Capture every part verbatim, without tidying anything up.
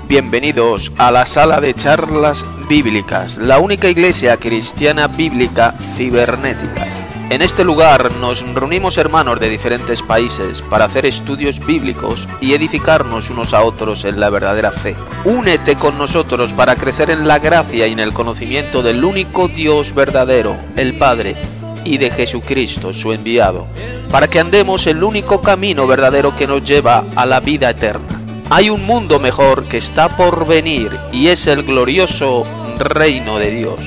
Bienvenidos a la sala de charlas bíblicas, la única iglesia cristiana bíblica cibernética. En este lugar nos reunimos hermanos de diferentes países para hacer estudios bíblicos y edificarnos unos a otros en la verdadera fe. Únete con nosotros para crecer en la gracia y en el conocimiento del único Dios verdadero, el Padre, y de Jesucristo, su enviado, para que andemos el único camino verdadero que nos lleva a la vida eterna. Hay un mundo mejor que está por venir y es el glorioso reino de Dios.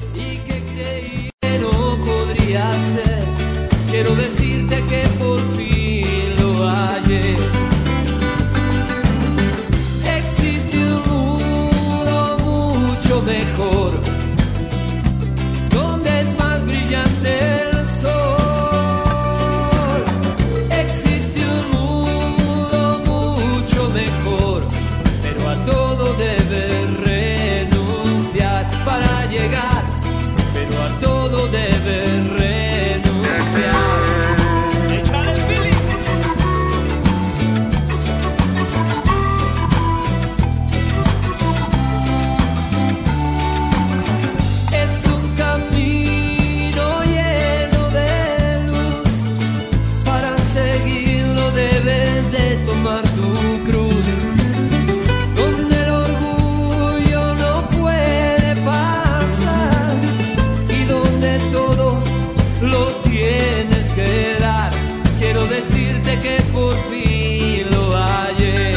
Quiero decirte que por fin lo hallé. Existe un mundo mucho mejor, donde es más brillante el sol. Existe un mundo mucho mejor, pero a todo debes renunciar para llegar, pero a todo debes renunciar. Es un camino lleno de luz, para seguirlo debes de tomar tu cruz, donde el orgullo no puede pasar y donde todo lo tienes que dar. Quiero decirte que por fin lo hallé.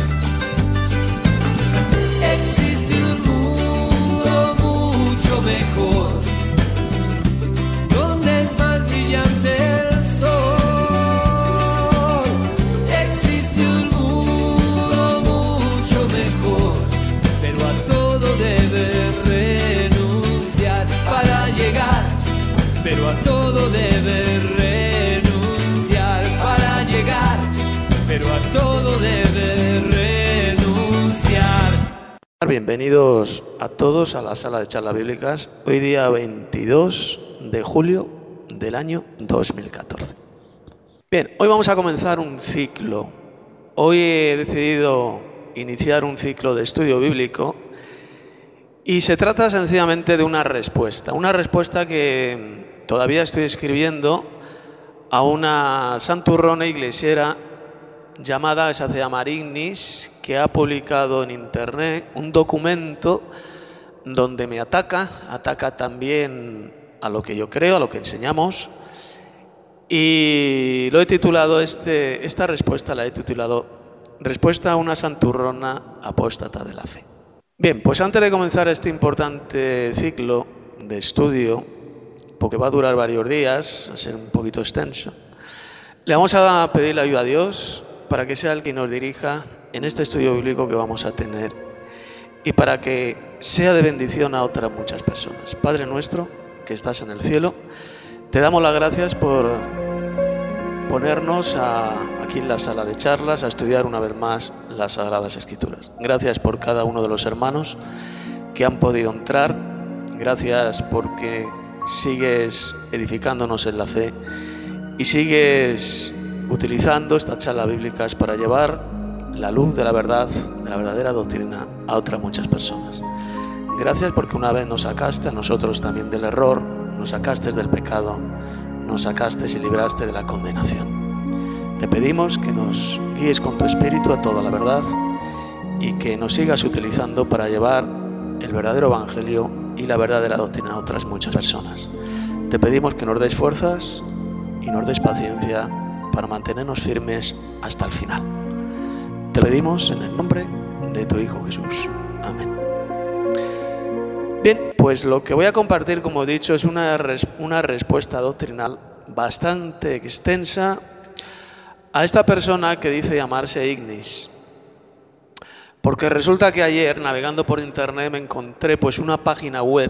Existe un mundo mucho mejor, donde es más brillante el sol. Existe un mundo mucho mejor, pero a todo debes renunciar para llegar, pero a todo debes renunciar para llegar, pero a todo debes renunciar. Bienvenidos a todos a la sala de charlas bíblicas, hoy día veintidós de julio del año dos mil catorce. Bien, hoy vamos a comenzar un ciclo. Hoy he decidido iniciar un ciclo de estudio bíblico y se trata sencillamente de una respuesta, una respuesta que todavía estoy escribiendo a una santurrona iglesiera llamada, que se hace llamar Ignis, que ha publicado en internet un documento donde me ataca, ataca también a lo que yo creo, a lo que enseñamos, y lo he titulado, este, esta respuesta la he titulado Respuesta a una santurrona apóstata de la fe. Bien, pues antes de comenzar este importante ciclo de estudio, porque va a durar varios días, va a ser un poquito extenso, le vamos a pedir la ayuda a Dios para que sea el que nos dirija en este estudio bíblico que vamos a tener y para que sea de bendición a otras muchas personas. Padre nuestro, que estás en el cielo, te damos las gracias por ponernos a, aquí en la sala de charlas a estudiar una vez más las Sagradas Escrituras. Gracias por cada uno de los hermanos que han podido entrar, gracias porque sigues edificándonos en la fe y sigues utilizando estas charlas bíblicas para llevar la luz de la verdad, de la verdadera doctrina a otras muchas personas. Gracias porque una vez nos sacaste a nosotros también del error, nos sacaste del pecado, nos sacaste y libraste de la condenación. Te pedimos que nos guíes con tu espíritu a toda la verdad y que nos sigas utilizando para llevar el verdadero evangelio y la verdadera doctrina a otras muchas personas. Te pedimos que nos des fuerzas y nos des paciencia para mantenernos firmes hasta el final. Te pedimos en el nombre de tu Hijo Jesús. Amén. Bien, pues lo que voy a compartir, como he dicho, es una, res- una respuesta doctrinal bastante extensa a esta persona que dice llamarse Ignis. Porque resulta que ayer, navegando por internet, me encontré pues una página web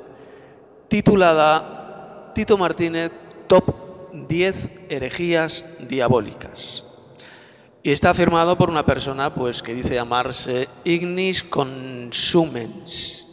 titulada Tito Martínez Top diez herejías diabólicas. Y está firmado por una persona pues que dice llamarse Ignis Consumens.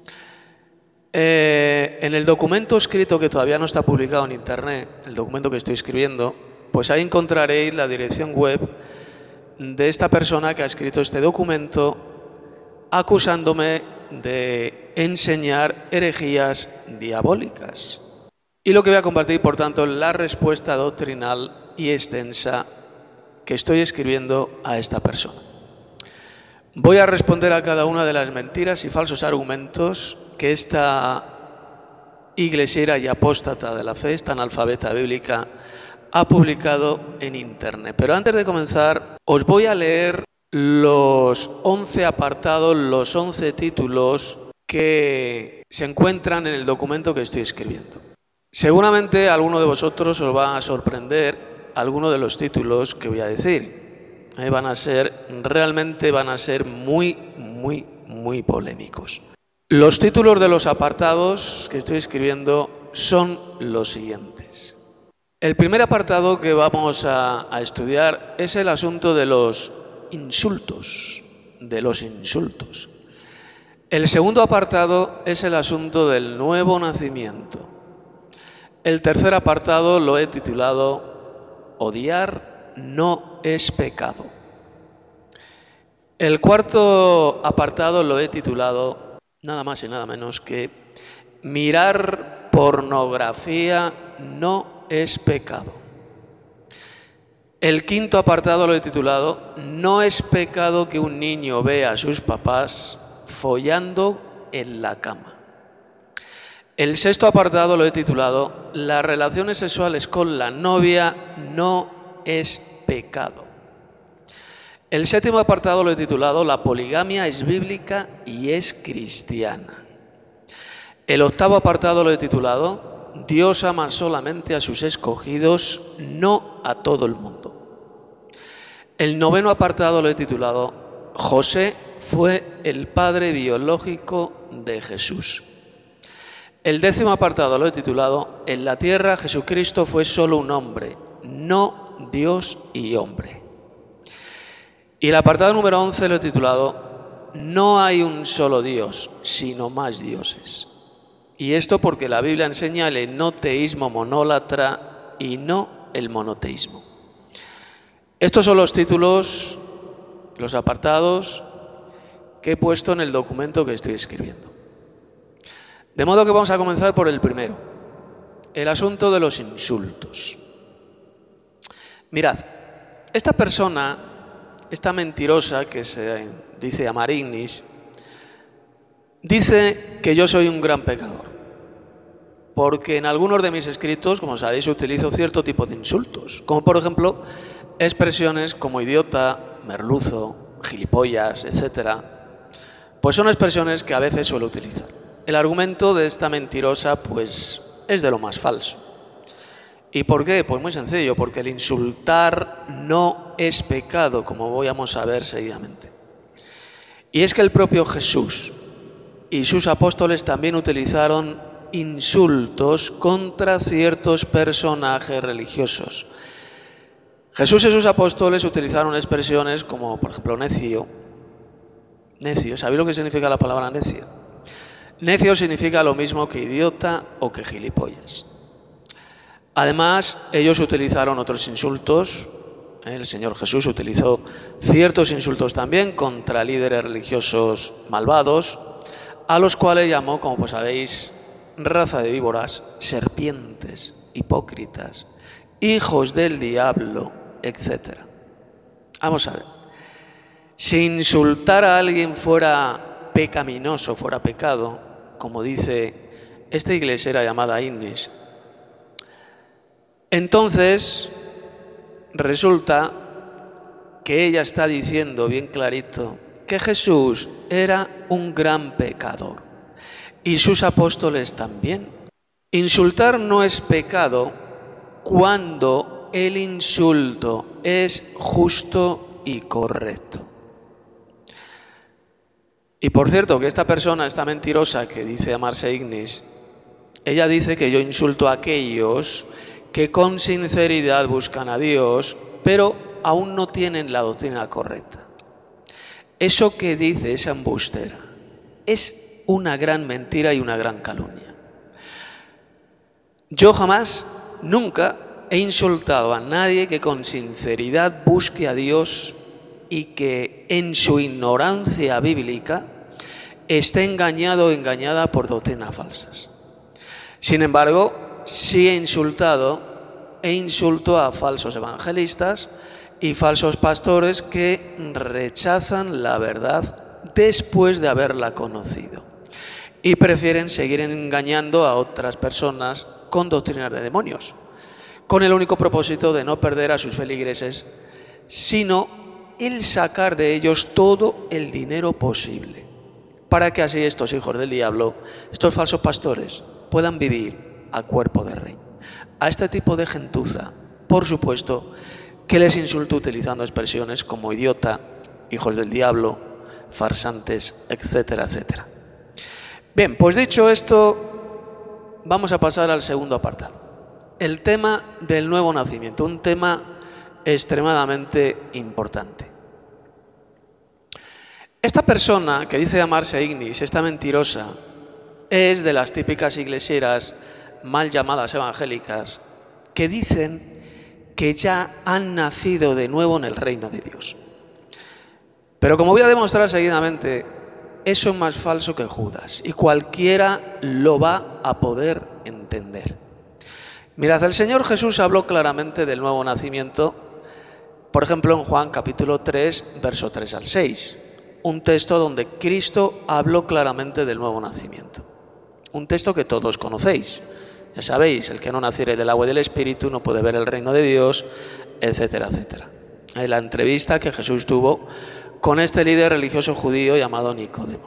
Eh, en el documento escrito, que todavía no está publicado en internet, el documento que estoy escribiendo, pues ahí encontraréis la dirección web de esta persona que ha escrito este documento acusándome de enseñar herejías diabólicas. Y lo que voy a compartir, por tanto, la respuesta doctrinal y extensa que estoy escribiendo a esta persona. Voy a responder a cada una de las mentiras y falsos argumentos que esta iglesiera y apóstata de la fe, esta analfabeta bíblica, ha publicado en internet. Pero antes de comenzar, os voy a leer los once apartados, los once títulos que se encuentran en el documento que estoy escribiendo. Seguramente a alguno de vosotros os va a sorprender alguno de los títulos que voy a decir. Eh, van a ser, realmente van a ser muy, muy, muy polémicos. Los títulos de los apartados que estoy escribiendo son los siguientes. El primer apartado que vamos a, a estudiar es el asunto de los insultos, de los insultos. El segundo apartado es el asunto del nuevo nacimiento. El tercer apartado lo he titulado Odiar no es pecado. El cuarto apartado lo he titulado nada más y nada menos que Mirar pornografía no es pecado. El quinto apartado lo he titulado No es pecado que un niño vea a sus papás follando en la cama. El sexto apartado lo he titulado Las relaciones sexuales con la novia no es pecado. El séptimo apartado lo he titulado La poligamia es bíblica y es cristiana. El octavo apartado lo he titulado Dios ama solamente a sus escogidos, no a todo el mundo. El noveno apartado lo he titulado José fue el padre biológico de Jesús. El décimo apartado lo he titulado En la tierra Jesucristo fue solo un hombre, no Dios y hombre. Y el apartado número once lo he titulado No hay un solo Dios, sino más dioses. Y esto porque la Biblia enseña el enoteísmo monólatra y no el monoteísmo. Estos son los títulos, los apartados que he puesto en el documento que estoy escribiendo. De modo que vamos a comenzar por el primero, el asunto de los insultos. Mirad, esta persona, esta mentirosa que se dice llamar Ignis, dice que yo soy un gran pecador, porque en algunos de mis escritos, como sabéis, utilizo cierto tipo de insultos, como por ejemplo expresiones como idiota, merluzo, gilipollas, etcétera. Pues son expresiones que a veces suelo utilizar. El argumento de esta mentirosa, pues, es de lo más falso. ¿Y por qué? Pues muy sencillo, porque el insultar no es pecado, como vamos a ver seguidamente. Y es que el propio Jesús y sus apóstoles también utilizaron insultos contra ciertos personajes religiosos. Jesús y sus apóstoles utilizaron expresiones como, por ejemplo, necio. Necio, ¿sabéis lo que significa la palabra necio? Necio significa lo mismo que idiota o que gilipollas. Además, ellos utilizaron otros insultos. El Señor Jesús utilizó ciertos insultos también contra líderes religiosos malvados, a los cuales llamó, como pues sabéis, raza de víboras, serpientes, hipócritas, hijos del diablo, etcétera. Vamos a ver. Si insultar a alguien fuera pecaminoso, fuera pecado, como dice esta iglesiera llamada Ignis, entonces resulta que ella está diciendo bien clarito que Jesús era un gran pecador y sus apóstoles también. Insultar no es pecado cuando el insulto es justo y correcto. Y por cierto, que esta persona, esta mentirosa que dice llamarse Ignis, ella dice que yo insulto a aquellos que con sinceridad buscan a Dios, pero aún no tienen la doctrina correcta. Eso que dice esa embustera es una gran mentira y una gran calumnia. Yo jamás, nunca he insultado a nadie que con sinceridad busque a Dios y que en su ignorancia bíblica esté engañado o engañada por doctrinas falsas. Sin embargo, sí he insultado e insulto a falsos evangelistas y falsos pastores que rechazan la verdad después de haberla conocido y prefieren seguir engañando a otras personas con doctrinas de demonios, con el único propósito de no perder a sus feligreses, sino el sacar de ellos todo el dinero posible, para que así estos hijos del diablo, estos falsos pastores, puedan vivir a cuerpo de rey. A este tipo de gentuza, por supuesto, que les insulto utilizando expresiones como idiota, hijos del diablo, farsantes, etcétera, etcétera. Bien, pues dicho esto, vamos a pasar al segundo apartado. El tema del nuevo nacimiento, un tema extremadamente importante. Esta persona que dice llamarse Ignis, esta mentirosa, es de las típicas iglesieras mal llamadas evangélicas que dicen que ya han nacido de nuevo en el reino de Dios. Pero como voy a demostrar seguidamente, eso es más falso que Judas y cualquiera lo va a poder entender. Mirad, el Señor Jesús habló claramente del nuevo nacimiento, por ejemplo en Juan capítulo tres, verso tres al seis, un texto donde Cristo habló claramente del nuevo nacimiento. Un texto que todos conocéis. Ya sabéis, el que no naciere del agua y del Espíritu no puede ver el reino de Dios, etcétera, etcétera. En la entrevista que Jesús tuvo con este líder religioso judío llamado Nicodemo.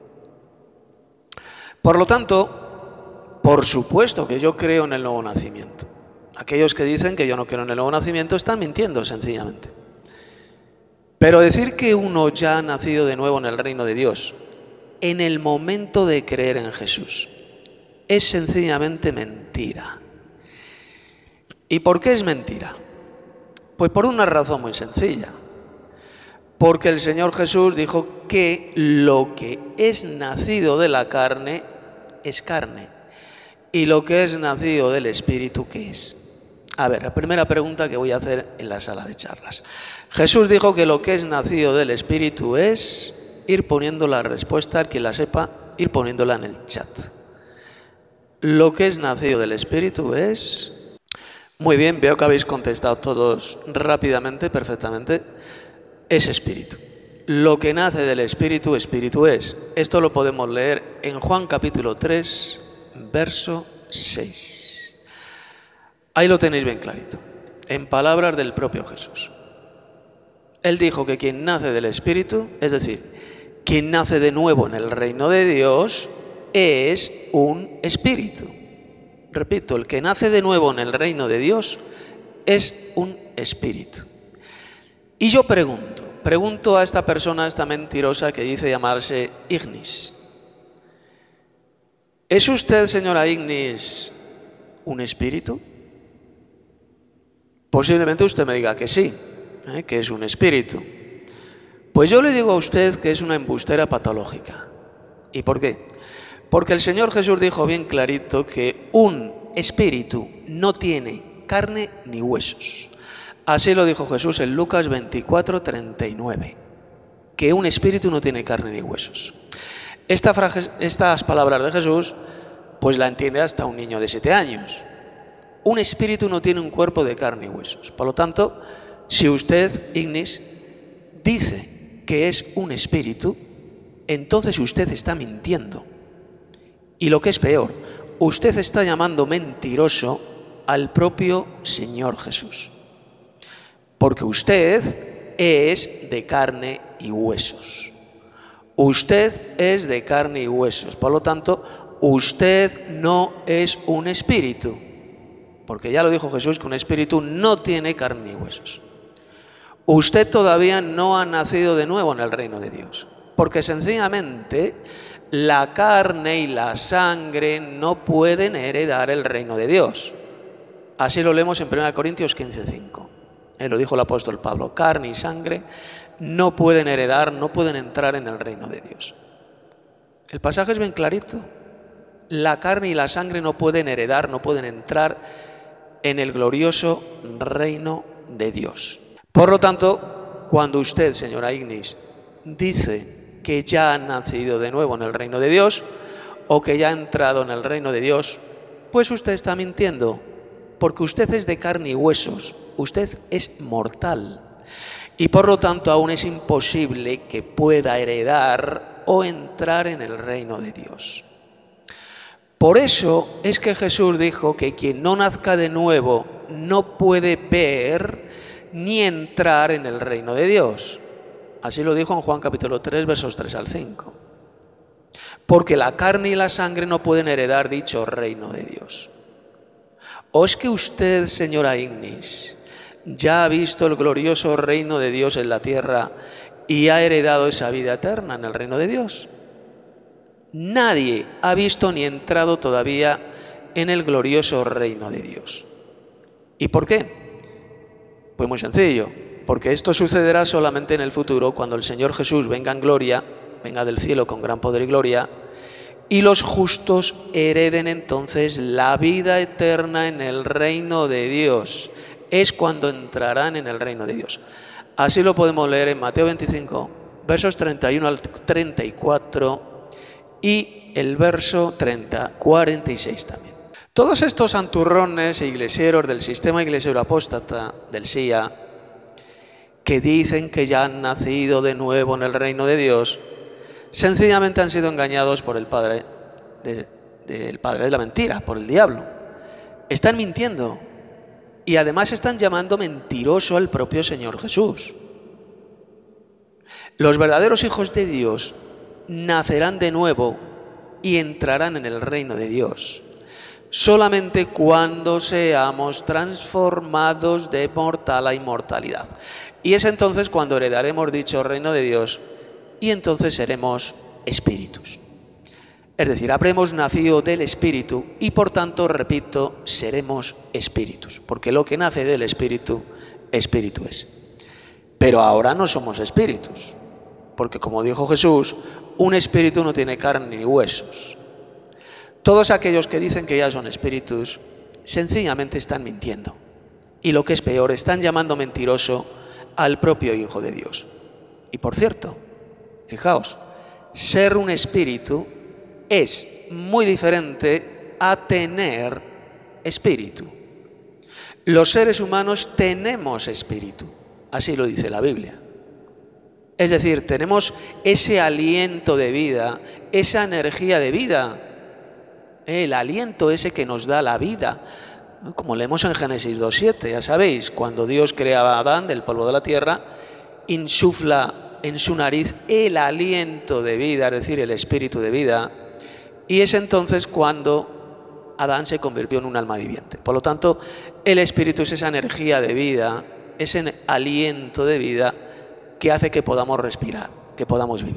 Por lo tanto, por supuesto que yo creo en el nuevo nacimiento. Aquellos que dicen que yo no creo en el nuevo nacimiento están mintiendo sencillamente. Pero decir que uno ya ha nacido de nuevo en el reino de Dios en el momento de creer en Jesús es sencillamente mentira. ¿Y por qué es mentira? Pues por una razón muy sencilla. Porque el Señor Jesús dijo que lo que es nacido de la carne es carne y lo que es nacido del Espíritu, ¿qué es? A ver, la primera pregunta que voy a hacer en la sala de charlas. Jesús dijo que lo que es nacido del Espíritu es ir poniendo la respuesta, al que la sepa, ir poniéndola en el chat. Lo que es nacido del Espíritu es... Muy bien, veo que habéis contestado todos rápidamente, perfectamente. Es Espíritu. Lo que nace del Espíritu, Espíritu es. Esto lo podemos leer en Juan capítulo tres, verso seis. Ahí lo tenéis bien clarito, en palabras del propio Jesús. Él dijo que quien nace del Espíritu, es decir, quien nace de nuevo en el reino de Dios, es un espíritu. Repito, el que nace de nuevo en el reino de Dios es un espíritu. Y yo pregunto, pregunto a esta persona, esta mentirosa que dice llamarse Ignis. ¿Es usted, señora Ignis, un espíritu? Posiblemente usted me diga que sí, ¿eh? que es un espíritu. Pues yo le digo a usted que es una embustera patológica. ¿Y por qué? Porque el Señor Jesús dijo bien clarito que un espíritu no tiene carne ni huesos. Así lo dijo Jesús en Lucas veinticuatro, treinta y nueve, que un espíritu no tiene carne ni huesos. Esta frase, estas palabras de Jesús, pues la entiende hasta un niño de siete años. Un espíritu no tiene un cuerpo de carne y huesos. Por lo tanto, si usted, Ignis, dice que es un espíritu, entonces usted está mintiendo. Y lo que es peor, usted está llamando mentiroso al propio Señor Jesús. Porque usted es de carne y huesos. Usted es de carne y huesos. Por lo tanto, usted no es un espíritu. Porque ya lo dijo Jesús, que un espíritu no tiene carne ni huesos. Usted todavía no ha nacido de nuevo en el reino de Dios. Porque sencillamente la carne y la sangre no pueden heredar el reino de Dios. Así lo leemos en primera Corintios quince, cinco. Eh, lo dijo el apóstol Pablo. Carne y sangre no pueden heredar, no pueden entrar en el reino de Dios. El pasaje es bien clarito. La carne y la sangre no pueden heredar, no pueden entrar en el glorioso reino de Dios. Por lo tanto, cuando usted, señora Ignis, dice que ya han nacido de nuevo en el reino de Dios o que ya ha entrado en el reino de Dios, pues usted está mintiendo, porque usted es de carne y huesos, usted es mortal y por lo tanto aún es imposible que pueda heredar o entrar en el reino de Dios. Por eso es que Jesús dijo que quien no nazca de nuevo no puede ver ni entrar en el reino de Dios. Así lo dijo en Juan capítulo tres, versos tres al cinco. Porque la carne y la sangre no pueden heredar dicho reino de Dios. ¿O es que usted, señora Ignis, ya ha visto el glorioso reino de Dios en la tierra y ha heredado esa vida eterna en el reino de Dios? Nadie ha visto ni entrado todavía en el glorioso reino de Dios. ¿Y por qué? Pues muy sencillo, porque esto sucederá solamente en el futuro, cuando el Señor Jesús venga en gloria, venga del cielo con gran poder y gloria, y los justos hereden entonces la vida eterna en el reino de Dios. Es cuando entrarán en el reino de Dios. Así lo podemos leer en Mateo veinticinco, versos treinta y uno al treinta y cuatro, y el verso treinta, cuarenta y seis también. Todos estos santurrones e iglesieros del sistema iglesiero apóstata, del S I A, que dicen que ya han nacido de nuevo en el reino de Dios, sencillamente han sido engañados por el padre de, de, el padre de la mentira, por el diablo. Están mintiendo y además están llamando mentiroso al propio Señor Jesús. Los verdaderos hijos de Dios nacerán de nuevo y entrarán en el reino de Dios solamente cuando seamos transformados de mortal a inmortalidad. Y es entonces cuando heredaremos dicho reino de Dios y entonces seremos espíritus. Es decir, habremos nacido del Espíritu y por tanto, repito, seremos espíritus, porque lo que nace del Espíritu, espíritu es. Pero ahora no somos espíritus, porque como dijo Jesús, un espíritu no tiene carne ni huesos. Todos aquellos que dicen que ya son espíritus, sencillamente están mintiendo. Y lo que es peor, están llamando mentiroso al propio Hijo de Dios. Y por cierto, fijaos, ser un espíritu es muy diferente a tener espíritu. Los seres humanos tenemos espíritu, así lo dice la Biblia. Es decir, tenemos ese aliento de vida, esa energía de vida, el aliento ese que nos da la vida, como leemos en Génesis dos siete, ya sabéis, cuando Dios creaba a Adán del polvo de la tierra, insufla en su nariz el aliento de vida, es decir, el espíritu de vida, y es entonces cuando Adán se convirtió en un alma viviente. Por lo tanto, el espíritu es esa energía de vida, ese aliento de vida que hace que podamos respirar, que podamos vivir.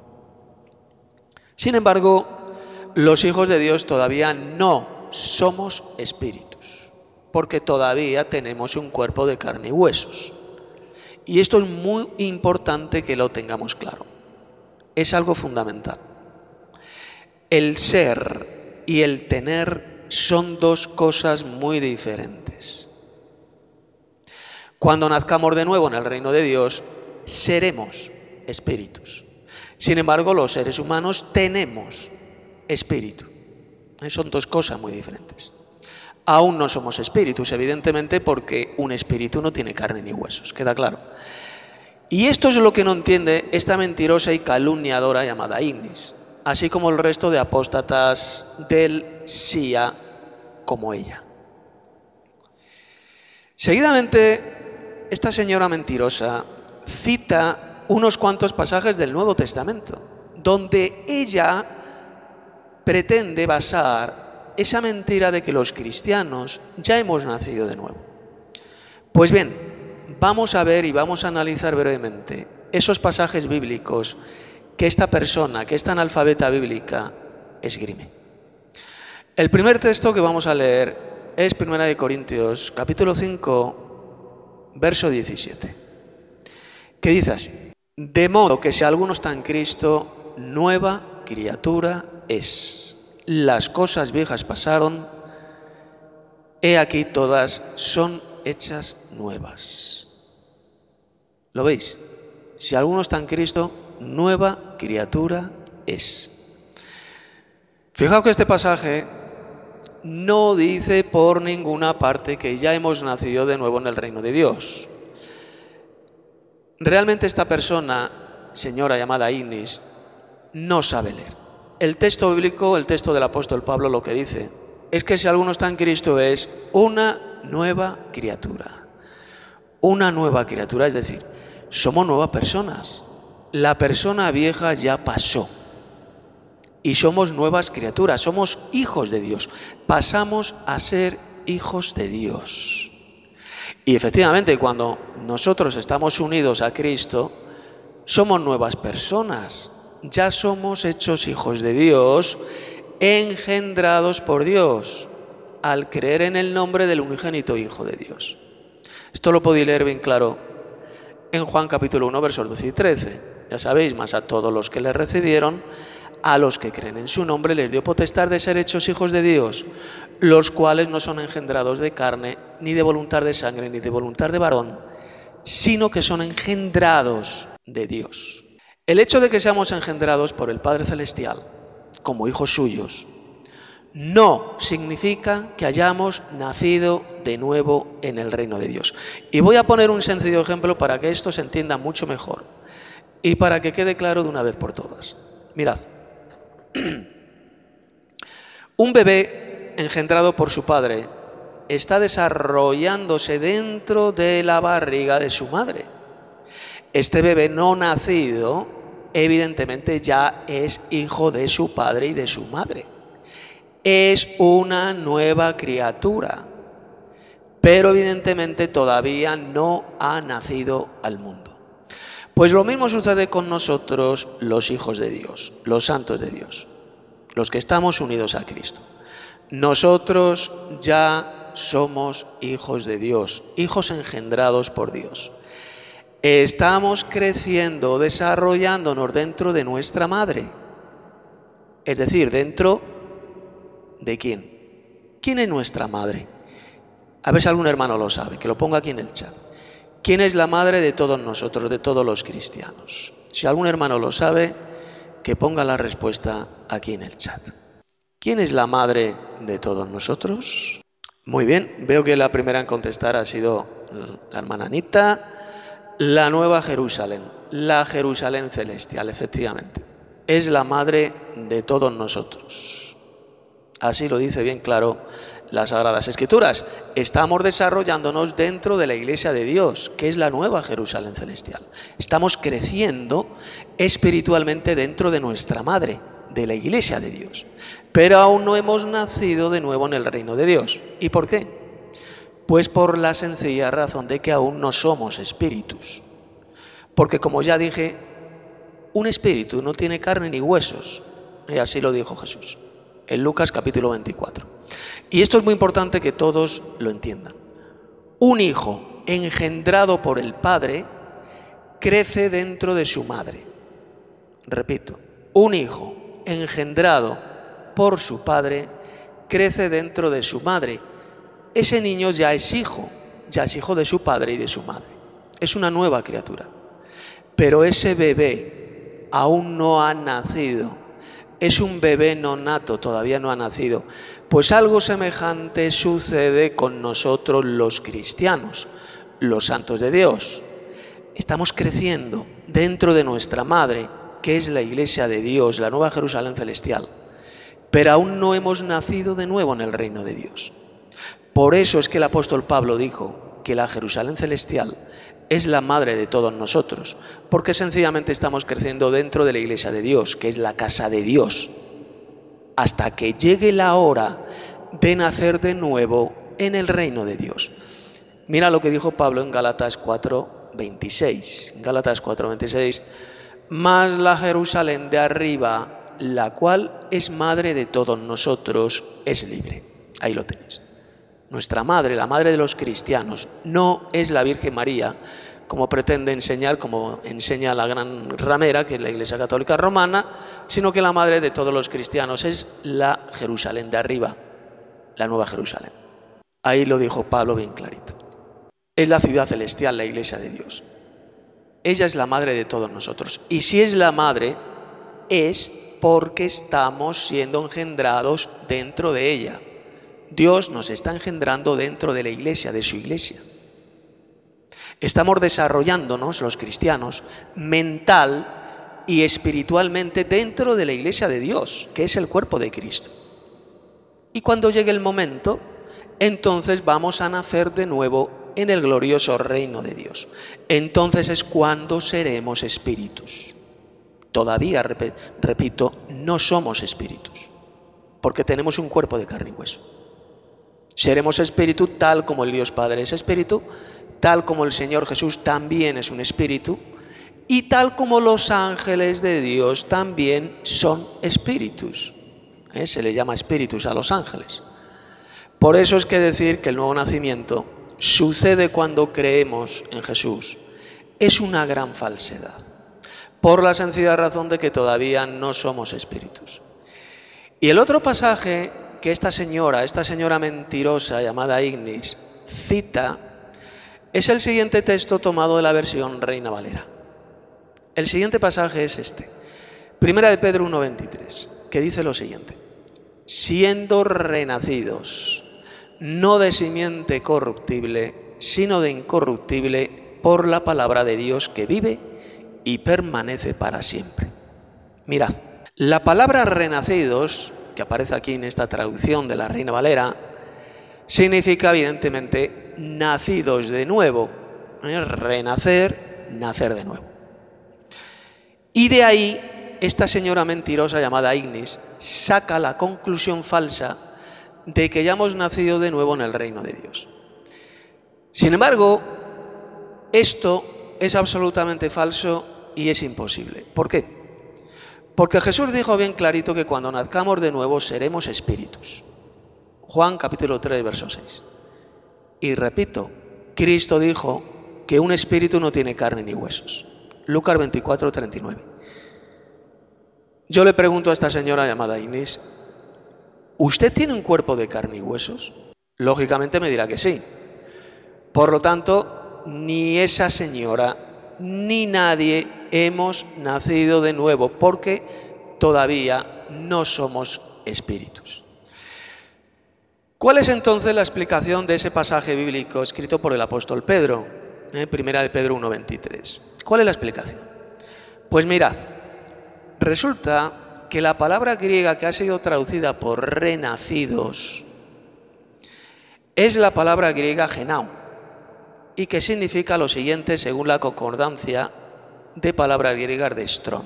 Sin embargo, los hijos de Dios todavía no somos espíritus, porque todavía tenemos un cuerpo de carne y huesos. Y esto es muy importante que lo tengamos claro. Es algo fundamental. El ser y el tener son dos cosas muy diferentes. Cuando nazcamos de nuevo en el reino de Dios, seremos espíritus. Sin embargo, los seres humanos tenemos espíritu. Son dos cosas muy diferentes. Aún no somos espíritus, evidentemente, porque un espíritu no tiene carne ni huesos, queda claro. Y esto es lo que no entiende esta mentirosa y calumniadora llamada Ignis, así como el resto de apóstatas del S I A como ella. Seguidamente, esta señora mentirosa cita unos cuantos pasajes del Nuevo Testamento, donde ella pretende basar esa mentira de que los cristianos ya hemos nacido de nuevo. Pues bien, vamos a ver y vamos a analizar brevemente esos pasajes bíblicos que esta persona, que esta analfabeta bíblica, esgrime. El primer texto que vamos a leer es Primera de Corintios, capítulo cinco, verso diecisiete, que dice así: de modo que si alguno está en Cristo, nueva criatura es. Las cosas viejas pasaron, he aquí todas son hechas nuevas. ¿Lo veis? Si alguno está en Cristo, nueva criatura es. Fijaos que este pasaje no dice por ninguna parte que ya hemos nacido de nuevo en el reino de Dios. Realmente esta persona, señora llamada Ignis, no sabe leer. El texto bíblico, el texto del apóstol Pablo, lo que dice es que si alguno está en Cristo es una nueva criatura. Una nueva criatura, es decir, somos nuevas personas. La persona vieja ya pasó. Y somos nuevas criaturas, somos hijos de Dios. Pasamos a ser hijos de Dios. Y efectivamente, cuando nosotros estamos unidos a Cristo, somos nuevas personas. Ya somos hechos hijos de Dios, engendrados por Dios, al creer en el nombre del unigénito Hijo de Dios. Esto lo podéis leer bien claro en Juan capítulo uno, versos doce y trece. Ya sabéis, mas a todos los que le recibieron, a los que creen en su nombre, les dio potestad de ser hechos hijos de Dios, los cuales no son engendrados de carne, ni de voluntad de sangre, ni de voluntad de varón, sino que son engendrados de Dios. El hecho de que seamos engendrados por el Padre Celestial, como hijos suyos, no significa que hayamos nacido de nuevo en el reino de Dios. Y voy a poner un sencillo ejemplo para que esto se entienda mucho mejor y para que quede claro de una vez por todas. Mirad. Un bebé engendrado por su padre está desarrollándose dentro de la barriga de su madre. Este bebé no nacido, evidentemente, ya es hijo de su padre y de su madre. Es una nueva criatura, pero evidentemente todavía no ha nacido al mundo. Pues lo mismo sucede con nosotros, los hijos de Dios, los santos de Dios, los que estamos unidos a Cristo. Nosotros ya somos hijos de Dios, hijos engendrados por Dios. Estamos creciendo, desarrollándonos dentro de nuestra madre. Es decir, dentro de quién. ¿Quién es nuestra madre? A ver si algún hermano lo sabe, que lo ponga aquí en el chat. ¿Quién es la madre de todos nosotros, de todos los cristianos? Si algún hermano lo sabe, que ponga la respuesta aquí en el chat. ¿Quién es la madre de todos nosotros? Muy bien, veo que la primera en contestar ha sido la hermana Anita. La Nueva Jerusalén, la Jerusalén celestial, efectivamente. Es la madre de todos nosotros. Así lo dice bien claro las Sagradas Escrituras. Estamos desarrollándonos dentro de la Iglesia de Dios, que es la Nueva Jerusalén celestial. Estamos creciendo espiritualmente dentro de nuestra madre, de la Iglesia de Dios. Pero aún no hemos nacido de nuevo en el reino de Dios. ¿Y por qué? Pues por la sencilla razón de que aún no somos espíritus. Porque como ya dije, un espíritu no tiene carne ni huesos. Y así lo dijo Jesús en Lucas capítulo veinticuatro. Y esto es muy importante que todos lo entiendan. Un hijo engendrado por el Padre crece dentro de su madre. Repito, un hijo engendrado por su padre crece dentro de su madre. Ese niño ya es hijo, ya es hijo de su padre y de su madre. Es una nueva criatura. Pero ese bebé aún no ha nacido. Es un bebé no nato, todavía no ha nacido. Pues algo semejante sucede con nosotros los cristianos, los santos de Dios. Estamos creciendo dentro de nuestra madre, que es la Iglesia de Dios, la Nueva Jerusalén celestial. Pero aún no hemos nacido de nuevo en el reino de Dios. Por eso es que el apóstol Pablo dijo que la Jerusalén celestial es la madre de todos nosotros, porque sencillamente estamos creciendo dentro de la Iglesia de Dios, que es la casa de Dios, hasta que llegue la hora de nacer de nuevo en el reino de Dios. Mira lo que dijo Pablo en Gálatas cuatro veintiséis. Gálatas cuatro veintiséis. Mas la Jerusalén de arriba, la cual es madre de todos nosotros, es libre. Ahí lo tenéis. Nuestra madre, la madre de los cristianos, no es la Virgen María, como pretende enseñar, como enseña la gran ramera, que es la Iglesia Católica Romana, sino que la madre de todos los cristianos es la Jerusalén de arriba, la Nueva Jerusalén. Ahí lo dijo Pablo bien clarito. Es la ciudad celestial, la Iglesia de Dios. Ella es la madre de todos nosotros. Y si es la madre, es porque estamos siendo engendrados dentro de ella. Dios nos está engendrando dentro de la iglesia, de su iglesia. Estamos desarrollándonos, los cristianos, mental y espiritualmente dentro de la iglesia de Dios, que es el cuerpo de Cristo. Y cuando llegue el momento, entonces vamos a nacer de nuevo en el glorioso reino de Dios. Entonces es cuando seremos espíritus. Todavía, rep- repito, no somos espíritus, porque tenemos un cuerpo de carne y hueso. Seremos espíritu tal como el Dios Padre es espíritu, tal como el Señor Jesús también es un espíritu, y tal como los ángeles de Dios también son espíritus. ¿Eh? Se le llama espíritus a los ángeles. Por eso es que decir que el nuevo nacimiento sucede cuando creemos en Jesús es una gran falsedad, por la sencilla razón de que todavía no somos espíritus. Y el otro pasaje que esta señora, esta señora mentirosa llamada Ignis, cita, es el siguiente texto tomado de la versión Reina Valera. El siguiente pasaje es este, Primera de Pedro uno veintitrés, que dice lo siguiente: siendo renacidos, no de simiente corruptible, sino de incorruptible, por la palabra de Dios que vive y permanece para siempre. Mirad, la palabra renacidos, que aparece aquí en esta traducción de la Reina Valera, significa evidentemente nacidos de nuevo, ¿eh? Renacer, nacer de nuevo. Y de ahí esta señora mentirosa llamada Ignis saca la conclusión falsa de que ya hemos nacido de nuevo en el reino de Dios. Sin embargo, esto es absolutamente falso y es imposible. ¿Por qué? Porque Jesús dijo bien clarito que cuando nazcamos de nuevo seremos espíritus. Juan capítulo tres, verso seis. Y repito, Cristo dijo que un espíritu no tiene carne ni huesos. Lucas veinticuatro, treinta y nueve. Yo le pregunto a esta señora llamada Inés, ¿usted tiene un cuerpo de carne y huesos? Lógicamente me dirá que sí. Por lo tanto, ni esa señora ni nadie hemos nacido de nuevo, porque todavía no somos espíritus. ¿Cuál es entonces la explicación de ese pasaje bíblico escrito por el apóstol Pedro? ¿Eh? Primera de Pedro uno veintitrés. ¿Cuál es la explicación? Pues mirad, resulta que la palabra griega que ha sido traducida por renacidos es la palabra griega genao, y que significa lo siguiente según la concordancia de palabras griegas de Strong.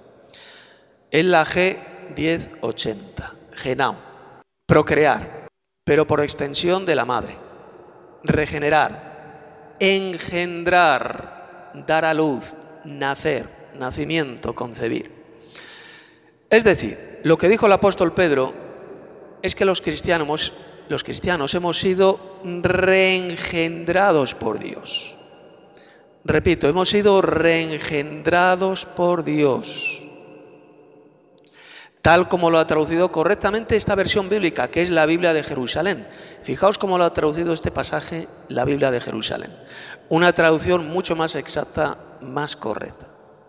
Es la G diez ochenta, genao, procrear, pero por extensión de la madre, regenerar, engendrar, dar a luz, nacer, nacimiento, concebir. Es decir, lo que dijo el apóstol Pedro es que los cristianos, los cristianos hemos sido reengendrados por Dios. Repito, hemos sido reengendrados por Dios. Tal como lo ha traducido correctamente esta versión bíblica, que es la Biblia de Jerusalén. Fijaos cómo lo ha traducido este pasaje la Biblia de Jerusalén. Una traducción mucho más exacta, más correcta.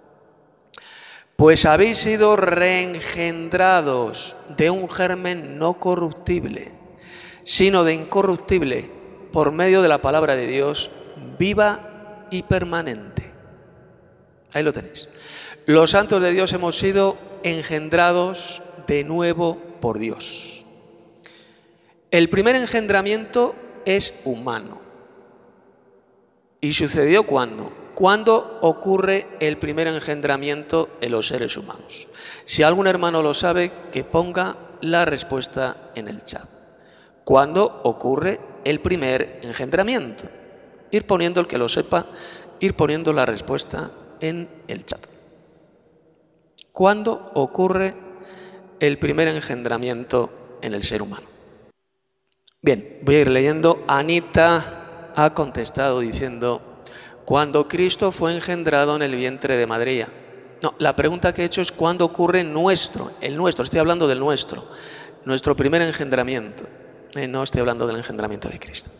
Pues habéis sido reengendrados de un germen no corruptible, sino de incorruptible, por medio de la palabra de Dios, viva y permanente. Ahí lo tenéis. Los santos de Dios hemos sido engendrados de nuevo por Dios. El primer engendramiento es humano. ¿Y sucedió cuándo? ¿Cuándo ocurre el primer engendramiento en los seres humanos? Si algún hermano lo sabe, que ponga la respuesta en el chat. ¿Cuándo ocurre el primer engendramiento? Ir poniendo, el que lo sepa, ir poniendo la respuesta en el chat. ¿Cuándo ocurre el primer engendramiento en el ser humano? Bien, voy a ir leyendo. Anita ha contestado diciendo: cuando Cristo fue engendrado en el vientre de María. No, la pregunta que he hecho es ¿cuándo ocurre nuestro, el nuestro? Estoy hablando del nuestro, nuestro primer engendramiento. Eh, no estoy hablando del engendramiento de Cristo.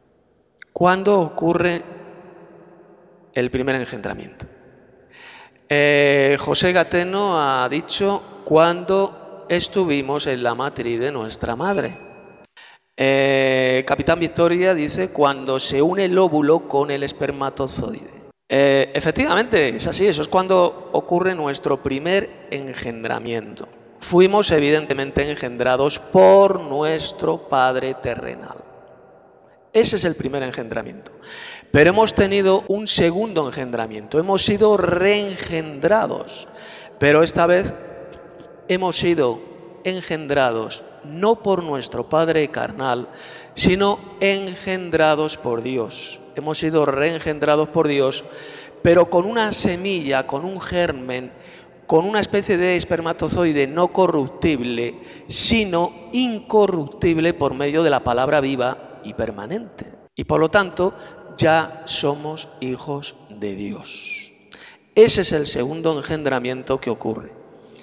¿Cuándo ocurre el primer engendramiento? Eh, José Gateno ha dicho cuando estuvimos en la matriz de nuestra madre. Eh, Capitán Victoria dice cuando se une el óvulo con el espermatozoide. Eh, efectivamente, es así, eso es cuando ocurre nuestro primer engendramiento. Fuimos evidentemente engendrados por nuestro Padre terrenal. Ese es el primer engendramiento. Pero hemos tenido un segundo engendramiento, hemos sido reengendrados, pero esta vez hemos sido engendrados no por nuestro Padre carnal, sino engendrados por Dios. Hemos sido reengendrados por Dios, pero con una semilla, con un germen, con una especie de espermatozoide no corruptible, sino incorruptible por medio de la palabra viva y permanente. Y por lo tanto, ya somos hijos de Dios. Ese es el segundo engendramiento que ocurre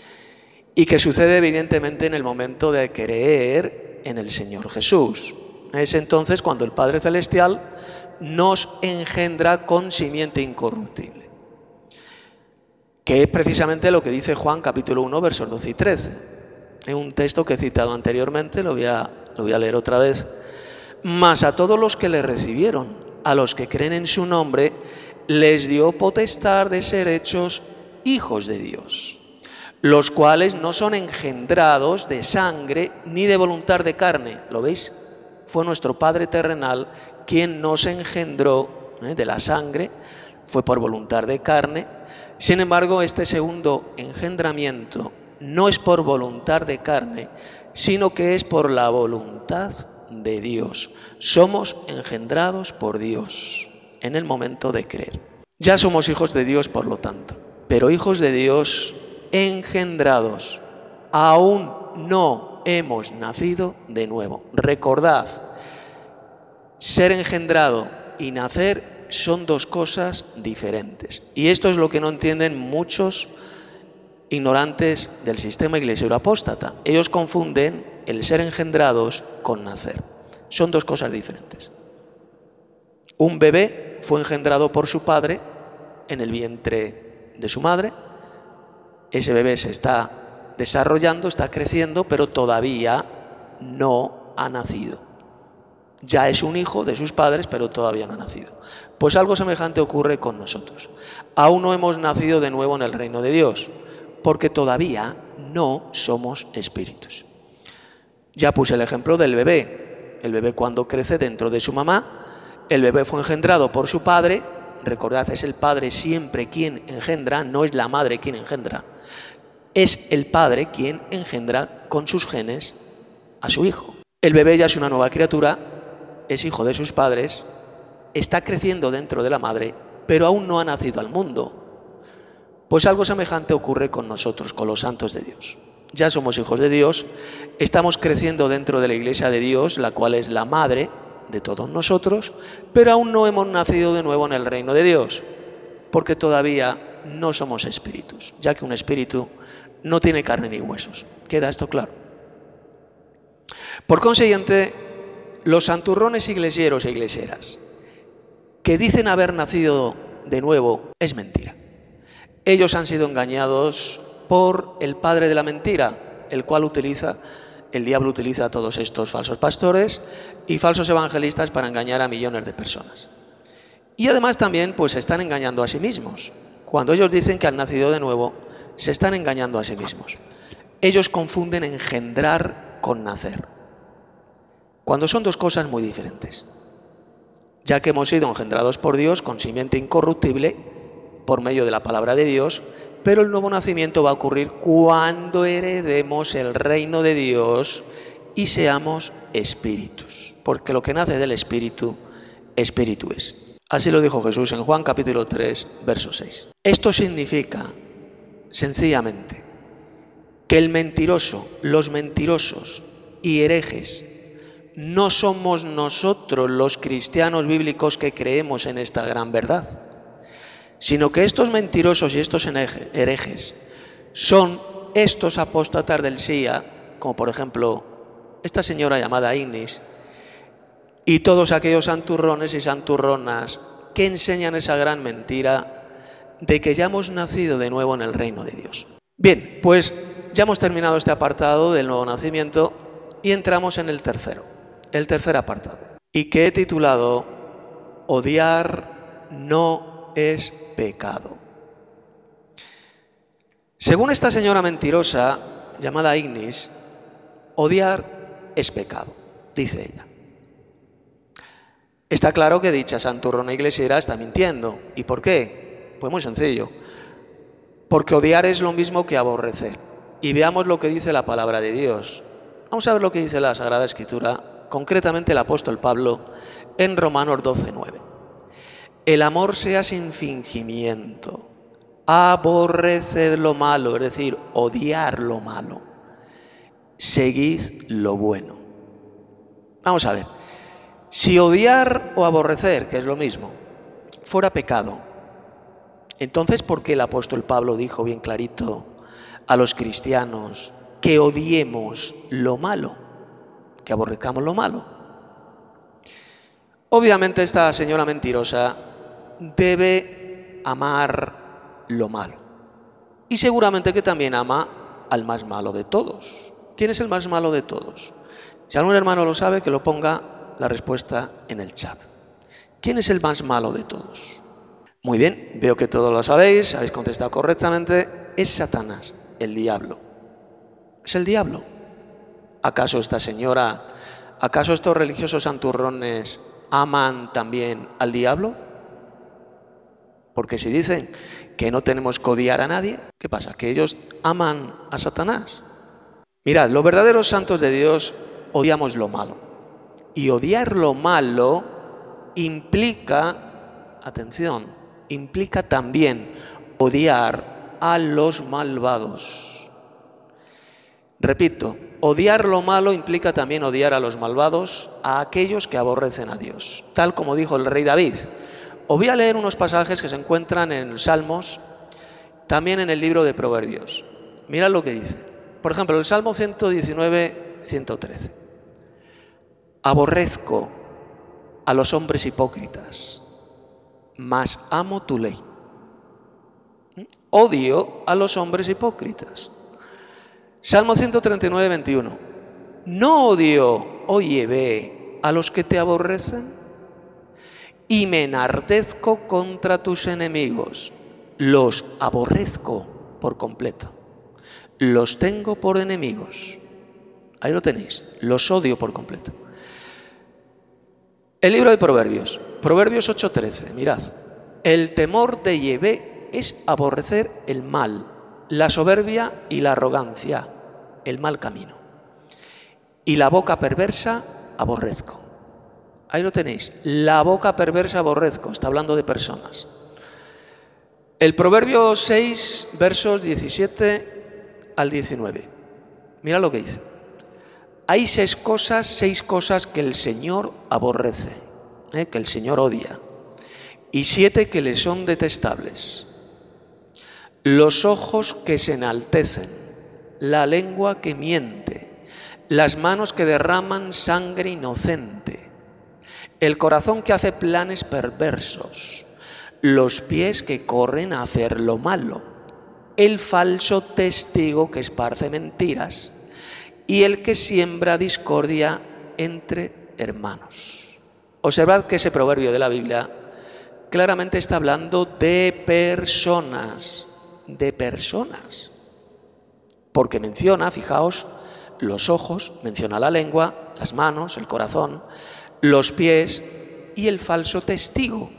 y que sucede evidentemente en el momento de creer en el Señor Jesús. Es entonces cuando el Padre Celestial nos engendra con simiente incorruptible, que es precisamente lo que dice Juan capítulo uno, versos doce y trece. Es un texto que he citado anteriormente, lo voy a, lo voy a leer otra vez. Mas a todos los que le recibieron, a los que creen en su nombre, les dio potestad de ser hechos hijos de Dios, los cuales no son engendrados de sangre ni de voluntad de carne. ¿Lo veis? Fue nuestro Padre terrenal quien nos engendró ¿eh? de la sangre, fue por voluntad de carne. Sin embargo, este segundo engendramiento no es por voluntad de carne, sino que es por la voluntad de Dios. Somos engendrados por Dios en el momento de creer. Ya somos hijos de Dios, por lo tanto, pero hijos de Dios engendrados, aún no hemos nacido de nuevo. Recordad, ser engendrado y nacer son dos cosas diferentes. Y esto es lo que no entienden muchos ignorantes del sistema iglesiero apóstata. Ellos confunden el ser engendrados con nacer. Son dos cosas diferentes. Un bebé fue engendrado por su padre en el vientre de su madre. Ese bebé se está desarrollando, está creciendo, pero todavía no ha nacido. Ya es un hijo de sus padres, pero todavía no ha nacido. Pues algo semejante ocurre con nosotros. Aún no hemos nacido de nuevo en el reino de Dios, porque todavía no somos espíritus. Ya puse el ejemplo del bebé. El bebé cuando crece dentro de su mamá, el bebé fue engendrado por su padre. Recordad, es el padre siempre quien engendra, no es la madre quien engendra. Es el padre quien engendra con sus genes a su hijo. El bebé ya es una nueva criatura, es hijo de sus padres, está creciendo dentro de la madre, pero aún no ha nacido al mundo. Pues algo semejante ocurre con nosotros, con los santos de Dios. Ya somos hijos de Dios, estamos creciendo dentro de la Iglesia de Dios, la cual es la madre de todos nosotros, pero aún no hemos nacido de nuevo en el reino de Dios, porque todavía no somos espíritus, ya que un espíritu no tiene carne ni huesos. ¿Queda esto claro? Por consiguiente, los santurrones iglesieros e iglesieras que dicen haber nacido de nuevo es mentira. Ellos han sido engañados por el padre de la mentira, el cual utiliza, el diablo utiliza a todos estos falsos pastores y falsos evangelistas para engañar a millones de personas. Y además también pues se están engañando a sí mismos. Cuando ellos dicen que han nacido de nuevo, se están engañando a sí mismos. Ellos confunden engendrar con nacer, cuando son dos cosas muy diferentes. Ya que hemos sido engendrados por Dios con simiente incorruptible por medio de la palabra de Dios, pero el nuevo nacimiento va a ocurrir cuando heredemos el reino de Dios y seamos espíritus, porque lo que nace del espíritu, espíritu es. Así lo dijo Jesús en Juan capítulo tres, verso seis. Esto significa, sencillamente, que el mentiroso, los mentirosos y herejes, no somos nosotros los cristianos bíblicos que creemos en esta gran verdad, sino que estos mentirosos y estos herejes son estos apóstatas del S I A, como por ejemplo esta señora llamada Ignis, y todos aquellos santurrones y santurronas que enseñan esa gran mentira de que ya hemos nacido de nuevo en el reino de Dios. Bien, pues ya hemos terminado este apartado del nuevo nacimiento y entramos en el tercero, el tercer apartado, y que he titulado Odiar no es pecado. Según esta señora mentirosa llamada Ignis, odiar es pecado, dice ella. Está claro que dicha santurrona iglesiera está mintiendo. ¿Y por qué? Pues muy sencillo. Porque odiar es lo mismo que aborrecer. Y veamos lo que dice la palabra de Dios. Vamos a ver lo que dice la Sagrada Escritura, concretamente el apóstol Pablo, en Romanos doce nueve. El amor sea sin fingimiento. Aborreced lo malo, es decir, odiar lo malo. Seguid lo bueno. Vamos a ver. Si odiar o aborrecer, que es lo mismo, fuera pecado, entonces ¿por qué el apóstol Pablo dijo bien clarito a los cristianos que odiemos lo malo, que aborrezcamos lo malo? Obviamente esta señora mentirosa debe amar lo malo y seguramente que también ama al más malo de todos. ¿Quién es el más malo de todos? Si algún hermano lo sabe, que lo ponga la respuesta en el chat. ¿Quién es el más malo de todos? Muy bien, veo que todos lo sabéis, habéis contestado correctamente. Es Satanás, el diablo. Es el diablo. ¿Acaso esta señora, acaso estos religiosos santurrones aman también al diablo? Porque si dicen que no tenemos que odiar a nadie, ¿qué pasa? ¿Que ellos aman a Satanás? Mirad, los verdaderos santos de Dios odiamos lo malo. Y odiar lo malo implica, atención, implica también odiar a los malvados. Repito, odiar lo malo implica también odiar a los malvados, a aquellos que aborrecen a Dios. Tal como dijo el rey David. Os voy a leer unos pasajes que se encuentran en Salmos, también en el libro de Proverbios. Mirad lo que dice. Por ejemplo, el Salmo ciento diecinueve, ciento trece. Aborrezco a los hombres hipócritas, mas amo tu ley. Odio a los hombres hipócritas. Salmo ciento treinta y nueve, veintiuno. No odio, oye, ve, a los que te aborrecen, y me enardezco contra tus enemigos. Los aborrezco por completo. Los tengo por enemigos. Ahí lo tenéis. Los odio por completo. El libro de Proverbios, Proverbios ocho trece, mirad. El temor de Yahvé es aborrecer el mal, la soberbia y la arrogancia, el mal camino. Y la boca perversa aborrezco. Ahí lo tenéis, la boca perversa aborrezco, está hablando de personas. El Proverbio seis, versos diecisiete al diecinueve. Mira lo que dice. Hay seis cosas, seis cosas que el Señor aborrece, ¿eh? que el Señor odia, y siete que le son detestables. Los ojos que se enaltecen, la lengua que miente, las manos que derraman sangre inocente, el corazón que hace planes perversos, los pies que corren a hacer lo malo, el falso testigo que esparce mentiras, y el que siembra discordia entre hermanos. Observad que ese proverbio de la Biblia claramente está hablando de personas, de personas. Porque menciona, fijaos, los ojos, menciona la lengua, las manos, el corazón, los pies y el falso testigo.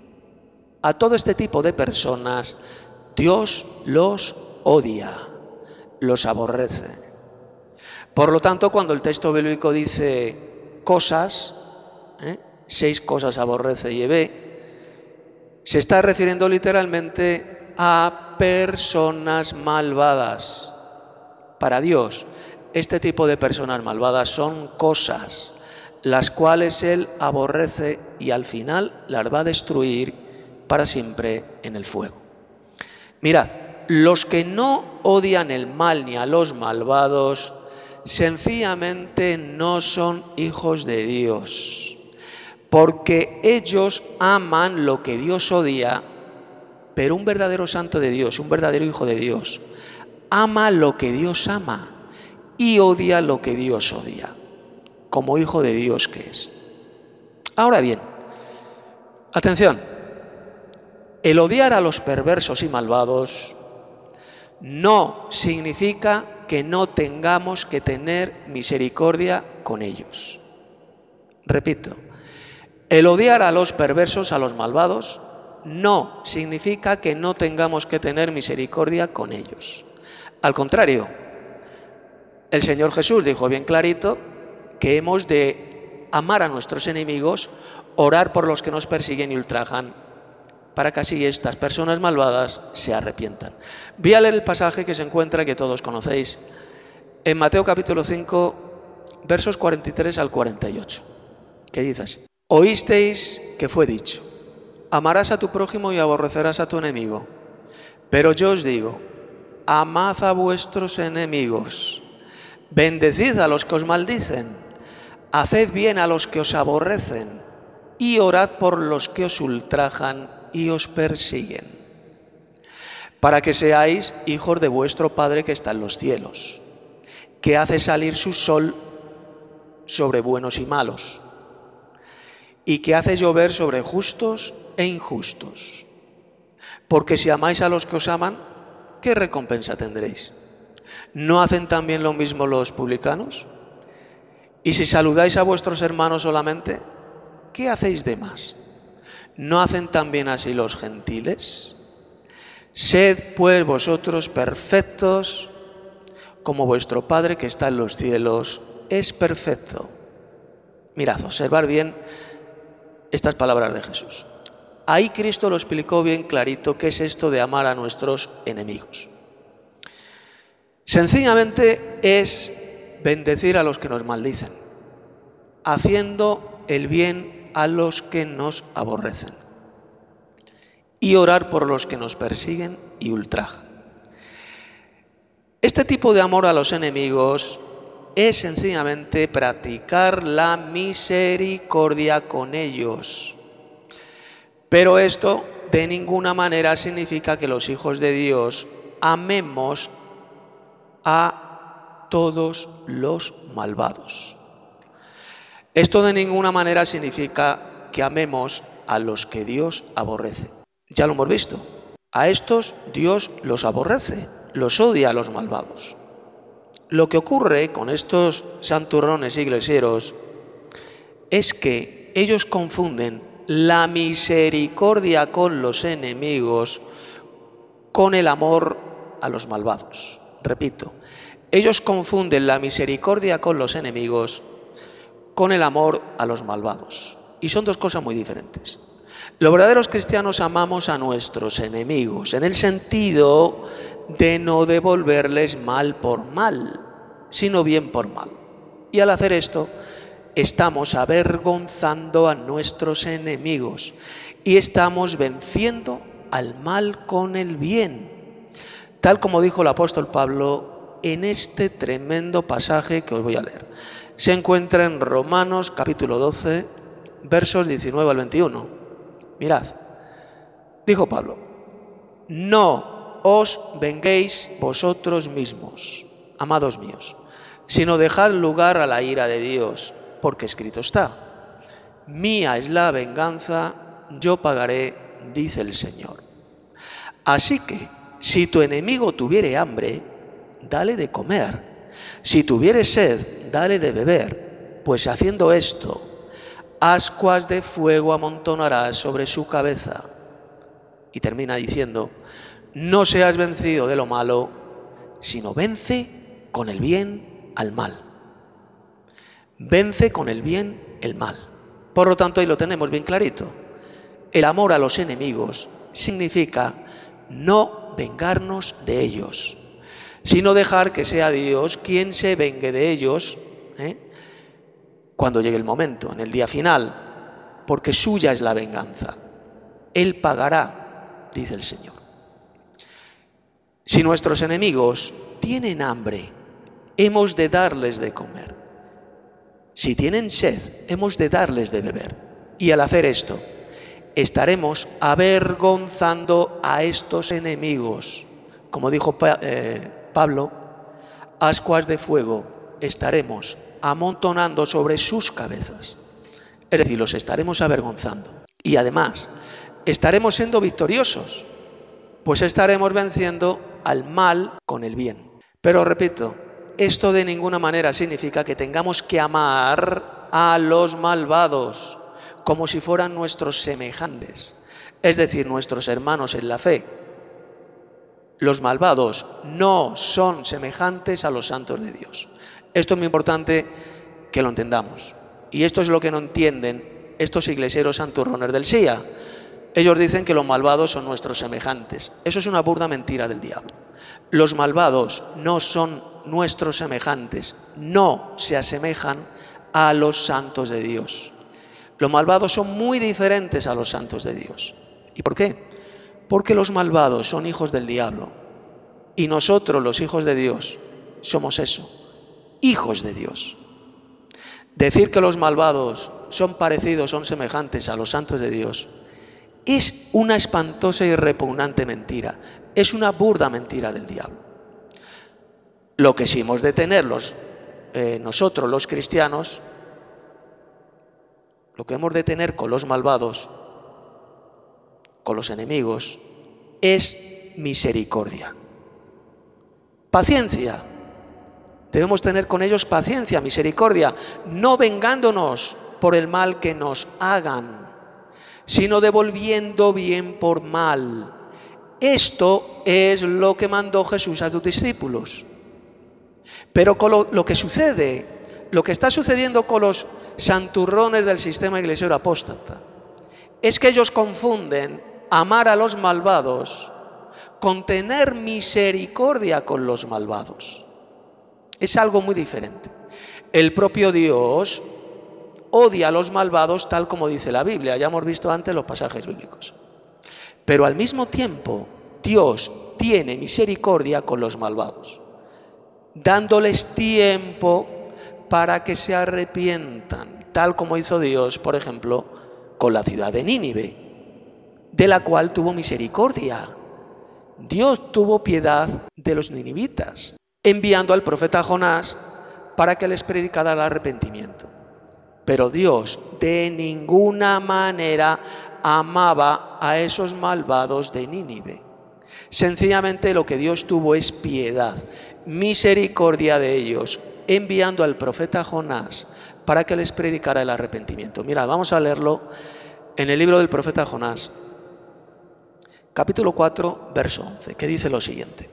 A todo este tipo de personas Dios los odia, los aborrece. Por lo tanto, cuando el texto bíblico dice cosas, ¿eh? seis cosas aborrece Yahvé, se está refiriendo literalmente a personas malvadas. Para Dios, este tipo de personas malvadas son cosas, las cuales Él aborrece y al final las va a destruir para siempre en el fuego. Mirad, los que no odian el mal ni a los malvados, sencillamente no son hijos de Dios, porque ellos aman lo que Dios odia Pero un verdadero santo de Dios, un verdadero hijo de Dios, ama lo que Dios ama y odia lo que Dios odia, como hijo de Dios que es. Ahora bien, atención, el odiar a los perversos y malvados no significa que no tengamos que tener misericordia con ellos. Repito, el odiar a los perversos, a los malvados, no significa que no tengamos que tener misericordia con ellos. Al contrario, el Señor Jesús dijo bien clarito que hemos de amar a nuestros enemigos, orar por los que nos persiguen y ultrajan, para que así estas personas malvadas se arrepientan. Voy a leer el pasaje que se encuentra, que todos conocéis, en Mateo capítulo cinco, versos cuarenta y tres al cuarenta y ocho, que dice así: Oísteis que fue dicho, amarás a tu prójimo y aborrecerás a tu enemigo. Pero yo os digo, amad a vuestros enemigos, bendecid a los que os maldicen, haced bien a los que os aborrecen y orad por los que os ultrajan y os persiguen, para que seáis hijos de vuestro Padre que está en los cielos, que hace salir su sol sobre buenos y malos, y que hace llover sobre justos e injustos. Porque si amáis a los que os aman, ¿qué recompensa tendréis? ¿No hacen también lo mismo los publicanos? Y si saludáis a vuestros hermanos solamente, ¿qué hacéis de más? ¿No hacen también así los gentiles? Sed pues vosotros perfectos, como vuestro Padre que está en los cielos es perfecto. Mirad, observad bien estas palabras de Jesús. Ahí Cristo lo explicó bien clarito qué es esto de amar a nuestros enemigos. Sencillamente es bendecir a los que nos maldicen, haciendo el bien a los que nos aborrecen y orar por los que nos persiguen y ultrajan. Este tipo de amor a los enemigos es sencillamente practicar la misericordia con ellos. Pero esto de ninguna manera significa que los hijos de Dios amemos a todos los malvados. Esto de ninguna manera significa que amemos a los que Dios aborrece. Ya lo hemos visto. A estos Dios los aborrece, los odia a los malvados. Lo que ocurre con estos santurrones iglesieros es que ellos confunden la misericordia con los enemigos con el amor a los malvados. Repito, ellos confunden la misericordia con los enemigos con el amor a los malvados. Y son dos cosas muy diferentes. Los verdaderos cristianos amamos a nuestros enemigos en el sentido de no devolverles mal por mal, sino bien por mal. Y al hacer esto, estamos avergonzando a nuestros enemigos y estamos venciendo al mal con el bien, tal como dijo el apóstol Pablo en este tremendo pasaje que os voy a leer. Se encuentra en Romanos capítulo doce, versos diecinueve al veintiuno. Mirad, dijo Pablo: no os venguéis vosotros mismos, amados míos, sino dejad lugar a la ira de Dios, porque escrito está: mía es la venganza, yo pagaré, dice el Señor. Así que, si tu enemigo tuviere hambre, dale de comer. Si tuviere sed, dale de beber, pues haciendo esto, ascuas de fuego amontonarás sobre su cabeza. Y termina diciendo: no seas vencido de lo malo, sino vence con el bien al mal. Vence con el bien el mal. Por lo tanto, ahí lo tenemos bien clarito. El amor a los enemigos significa no vengarnos de ellos, sino dejar que sea Dios quien se vengue de ellos, ¿eh? cuando llegue el momento, en el día final, porque suya es la venganza. Él pagará, dice el Señor. Si nuestros enemigos tienen hambre, hemos de darles de comer. Si tienen sed, hemos de darles de beber. Y al hacer esto, estaremos avergonzando a estos enemigos. Como dijo eh, Pablo, ascuas de fuego estaremos amontonando sobre sus cabezas. Es decir, los estaremos avergonzando. Y además, estaremos siendo victoriosos, pues estaremos venciendo al mal con el bien. Pero repito, esto de ninguna manera significa que tengamos que amar a los malvados como si fueran nuestros semejantes, es decir, nuestros hermanos en la fe. Los malvados no son semejantes a los santos de Dios. Esto es muy importante que lo entendamos. Y esto es lo que no entienden estos iglesieros santurrones del S I A. Ellos dicen que los malvados son nuestros semejantes. Eso es una burda mentira del diablo. Los malvados no son nuestros semejantes, no se asemejan a los santos de Dios. Los malvados son muy diferentes a los santos de Dios. ¿Y por qué? Porque los malvados son hijos del diablo y nosotros, los hijos de Dios, somos eso, hijos de Dios. Decir que los malvados son parecidos, son semejantes a los santos de Dios, es una espantosa y repugnante mentira, es una burda mentira del diablo. Lo que sí hemos de tener los, eh, nosotros los cristianos, lo que hemos de tener con los malvados, con los enemigos, es misericordia. Paciencia. Debemos tener con ellos paciencia, misericordia, no vengándonos por el mal que nos hagan, sino devolviendo bien por mal. Esto es lo que mandó Jesús a sus discípulos. Pero con lo, lo que sucede, lo que está sucediendo con los santurrones del sistema iglesiero apóstata, es que ellos confunden amar a los malvados con tener misericordia con los malvados. Es algo muy diferente. El propio Dios odia a los malvados tal como dice la Biblia. Ya hemos visto antes los pasajes bíblicos. Pero al mismo tiempo, Dios tiene misericordia con los malvados, dándoles tiempo para que se arrepientan, tal como hizo Dios, por ejemplo, con la ciudad de Nínive, de la cual tuvo misericordia. Dios tuvo piedad de los ninivitas, enviando al profeta Jonás para que les predicara el arrepentimiento. Pero Dios de ninguna manera amaba a esos malvados de Nínive. Sencillamente lo que Dios tuvo es piedad, misericordia de ellos, enviando al profeta Jonás para que les predicara el arrepentimiento. Mirad, vamos a leerlo en el libro del profeta Jonás, capítulo cuatro, verso once, que dice lo siguiente: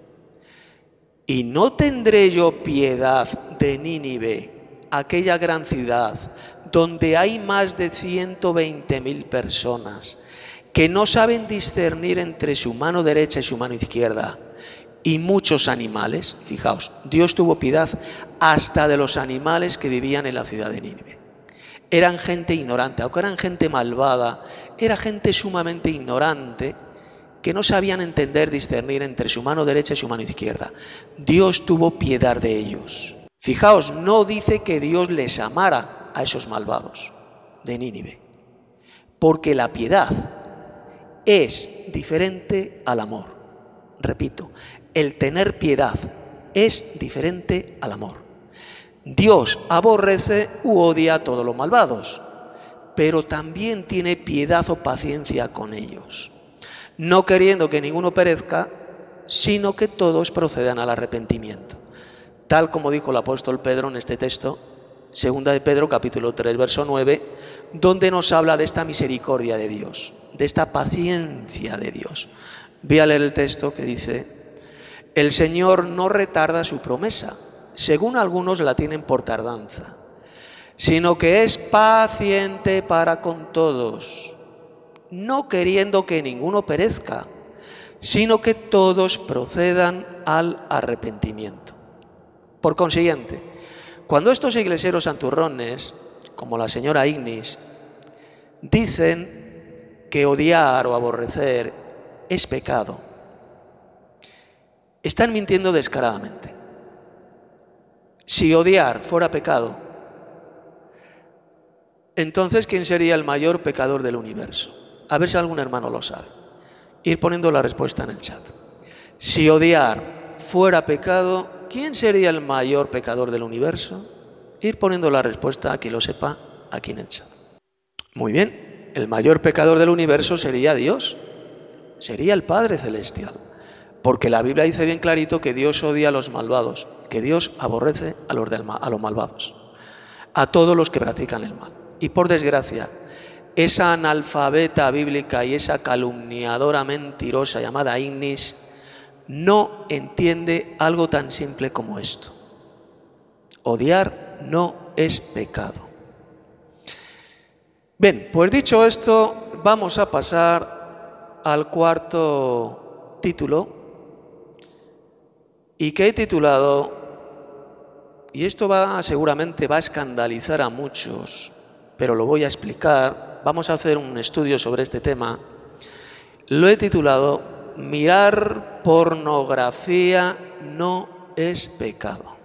y no tendré yo piedad de Nínive, aquella gran ciudad donde hay más de ciento veinte mil personas que no saben discernir entre su mano derecha y su mano izquierda, y muchos animales. Fijaos, Dios tuvo piedad hasta de los animales que vivían en la ciudad de Nínive. Eran gente ignorante, aunque eran gente malvada, era gente sumamente ignorante que no sabían entender, discernir entre su mano derecha y su mano izquierda. Dios tuvo piedad de ellos. Fijaos, no dice que Dios les amara a esos malvados de Nínive, porque la piedad es diferente al amor. Repito, el tener piedad es diferente al amor. Dios aborrece u odia a todos los malvados, pero también tiene piedad o paciencia con ellos, no queriendo que ninguno perezca, sino que todos procedan al arrepentimiento. Tal como dijo el apóstol Pedro en este texto, segunda de Pedro, capítulo tres, verso nueve, donde nos habla de esta misericordia de Dios, de esta paciencia de Dios. Voy a leer el texto que dice: el Señor no retarda su promesa, según algunos la tienen por tardanza, sino que es paciente para con todos, no queriendo que ninguno perezca, sino que todos procedan al arrepentimiento. Por consiguiente, cuando estos iglesieros santurrones, como la señora Ignis, dicen que odiar o aborrecer es pecado, están mintiendo descaradamente. Si odiar fuera pecado, entonces ¿quién sería el mayor pecador del universo? A ver si algún hermano lo sabe. Ir poniendo la respuesta en el chat. Si odiar fuera pecado, ¿quién sería el mayor pecador del universo? Ir poniendo la respuesta a quien lo sepa aquí en el chat. Muy bien, el mayor pecador del universo sería Dios, sería el Padre Celestial, porque la Biblia dice bien clarito que Dios odia a los malvados, que Dios aborrece a los, del mal, a los malvados, a todos los que practican el mal. Y por desgracia, esa analfabeta bíblica y esa calumniadora mentirosa llamada Ignis no entiende algo tan simple como esto. Odiar no es pecado. Bien, pues dicho esto, vamos a pasar al cuarto título, y que he titulado, y esto va seguramente va a escandalizar a muchos, pero lo voy a explicar, vamos a hacer un estudio sobre este tema, lo he titulado, mirar pornografía no es pecado.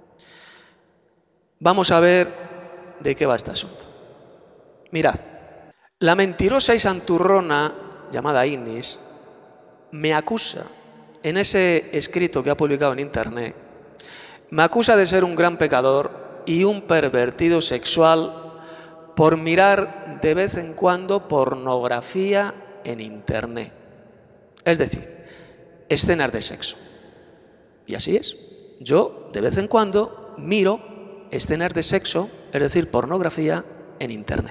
Vamos a ver de qué va este asunto. Mirad, la mentirosa y santurrona llamada Ignis me acusa, en ese escrito que ha publicado en internet, me acusa de ser un gran pecador y un pervertido sexual por mirar de vez en cuando pornografía en internet. Es decir, escenas de sexo. Y así es. Yo de vez en cuando miro escenas de sexo, es decir, pornografía en internet.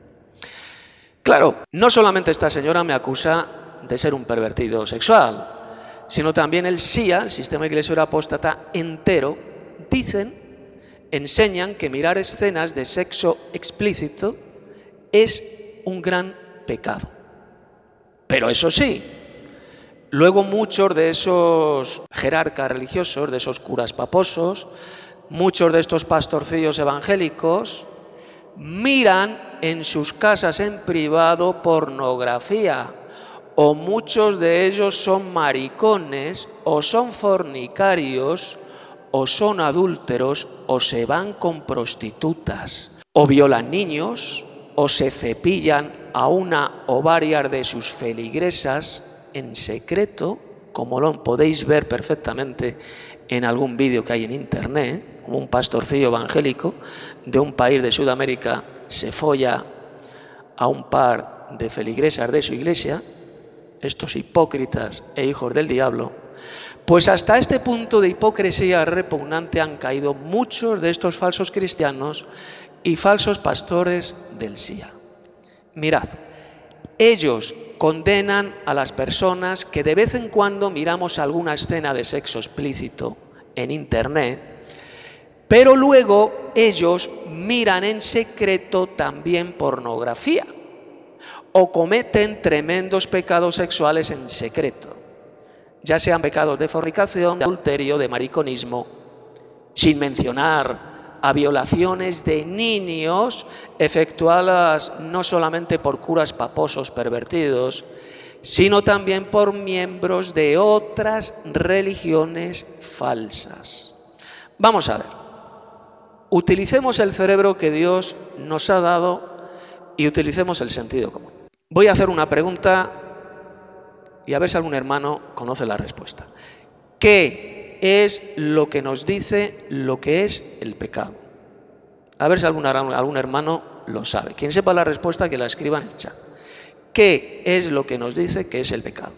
Claro, no solamente esta señora me acusa de ser un pervertido sexual, sino también el S I A, el Sistema Iglesia Apóstata entero, dicen, enseñan que mirar escenas de sexo explícito es un gran pecado. Pero eso sí, luego muchos de esos jerarcas religiosos, de esos curas paposos, muchos de estos pastorcillos evangélicos, miran en sus casas en privado pornografía, o muchos de ellos son maricones, o son fornicarios, o son adúlteros, o se van con prostitutas, o violan niños, o se cepillan a una o varias de sus feligresas en secreto, como lo podéis ver perfectamente en algún vídeo que hay en internet, como un pastorcillo evangélico de un país de Sudamérica se folla a un par de feligresas de su iglesia, estos hipócritas e hijos del diablo, pues hasta este punto de hipocresía repugnante han caído muchos de estos falsos cristianos y falsos pastores del S I A. Mirad, ellos condenan a las personas que de vez en cuando miramos alguna escena de sexo explícito en internet, pero luego ellos miran en secreto también pornografía o cometen tremendos pecados sexuales en secreto, ya sean pecados de fornicación, de adulterio, de mariconismo, sin mencionar a violaciones de niños efectuadas no solamente por curas paposos pervertidos, sino también por miembros de otras religiones falsas. Vamos a ver, utilicemos el cerebro que Dios nos ha dado y utilicemos el sentido común. Voy a hacer una pregunta y a ver si algún hermano conoce la respuesta. ¿Qué es lo que nos dice lo que es el pecado? A ver si algún, algún hermano lo sabe. Quien sepa la respuesta, que la escriba en el chat. ¿Qué es lo que nos dice que es el pecado?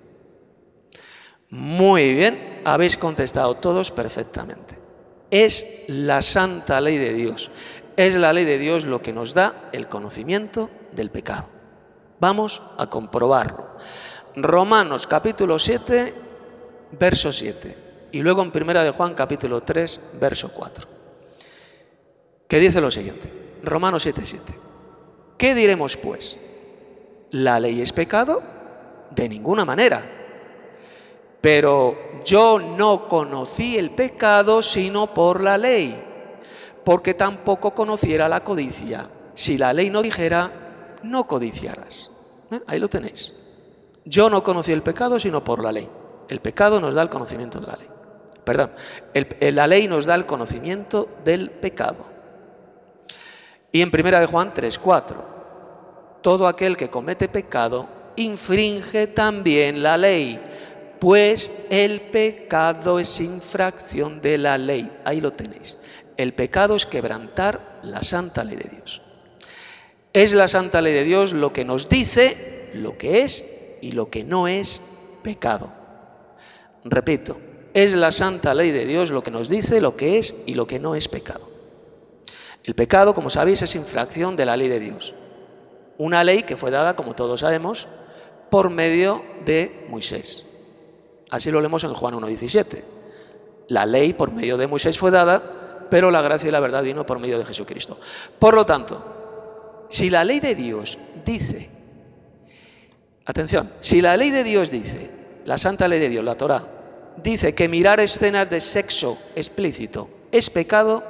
Muy bien, habéis contestado todos perfectamente. Es la santa ley de Dios. Es la ley de Dios lo que nos da el conocimiento del pecado. Vamos a comprobarlo. Romanos capítulo siete, verso siete. Y luego en Primera de Juan capítulo tres, verso cuatro. Que dice lo siguiente. Romanos siete, siete. ¿Qué diremos pues? ¿La ley es pecado? De ninguna manera. Pero yo no conocí el pecado sino por la ley, porque tampoco conociera la codicia. Si la ley no dijera, no codiciarás. ¿Eh? Ahí lo tenéis. Yo no conocí el pecado sino por la ley. El pecado nos da el conocimiento de la ley. Perdón, el, el, la ley nos da el conocimiento del pecado. Y en Primera de Juan tres, cuatro. todo aquel que comete pecado infringe también la ley, pues el pecado es infracción de la ley. Ahí lo tenéis. El pecado es quebrantar la santa ley de Dios. Es la santa ley de Dios lo que nos dice lo que es y lo que no es pecado. Repito, es la santa ley de Dios lo que nos dice lo que es y lo que no es pecado. El pecado, como sabéis, es infracción de la ley de Dios. Una ley que fue dada, como todos sabemos, por medio de Moisés. Así lo leemos en Juan uno diecisiete. La ley por medio de Moisés fue dada, pero la gracia y la verdad vino por medio de Jesucristo. Por lo tanto, si la ley de Dios dice, atención, si la ley de Dios dice, la santa ley de Dios, la Torá, dice que mirar escenas de sexo explícito es pecado,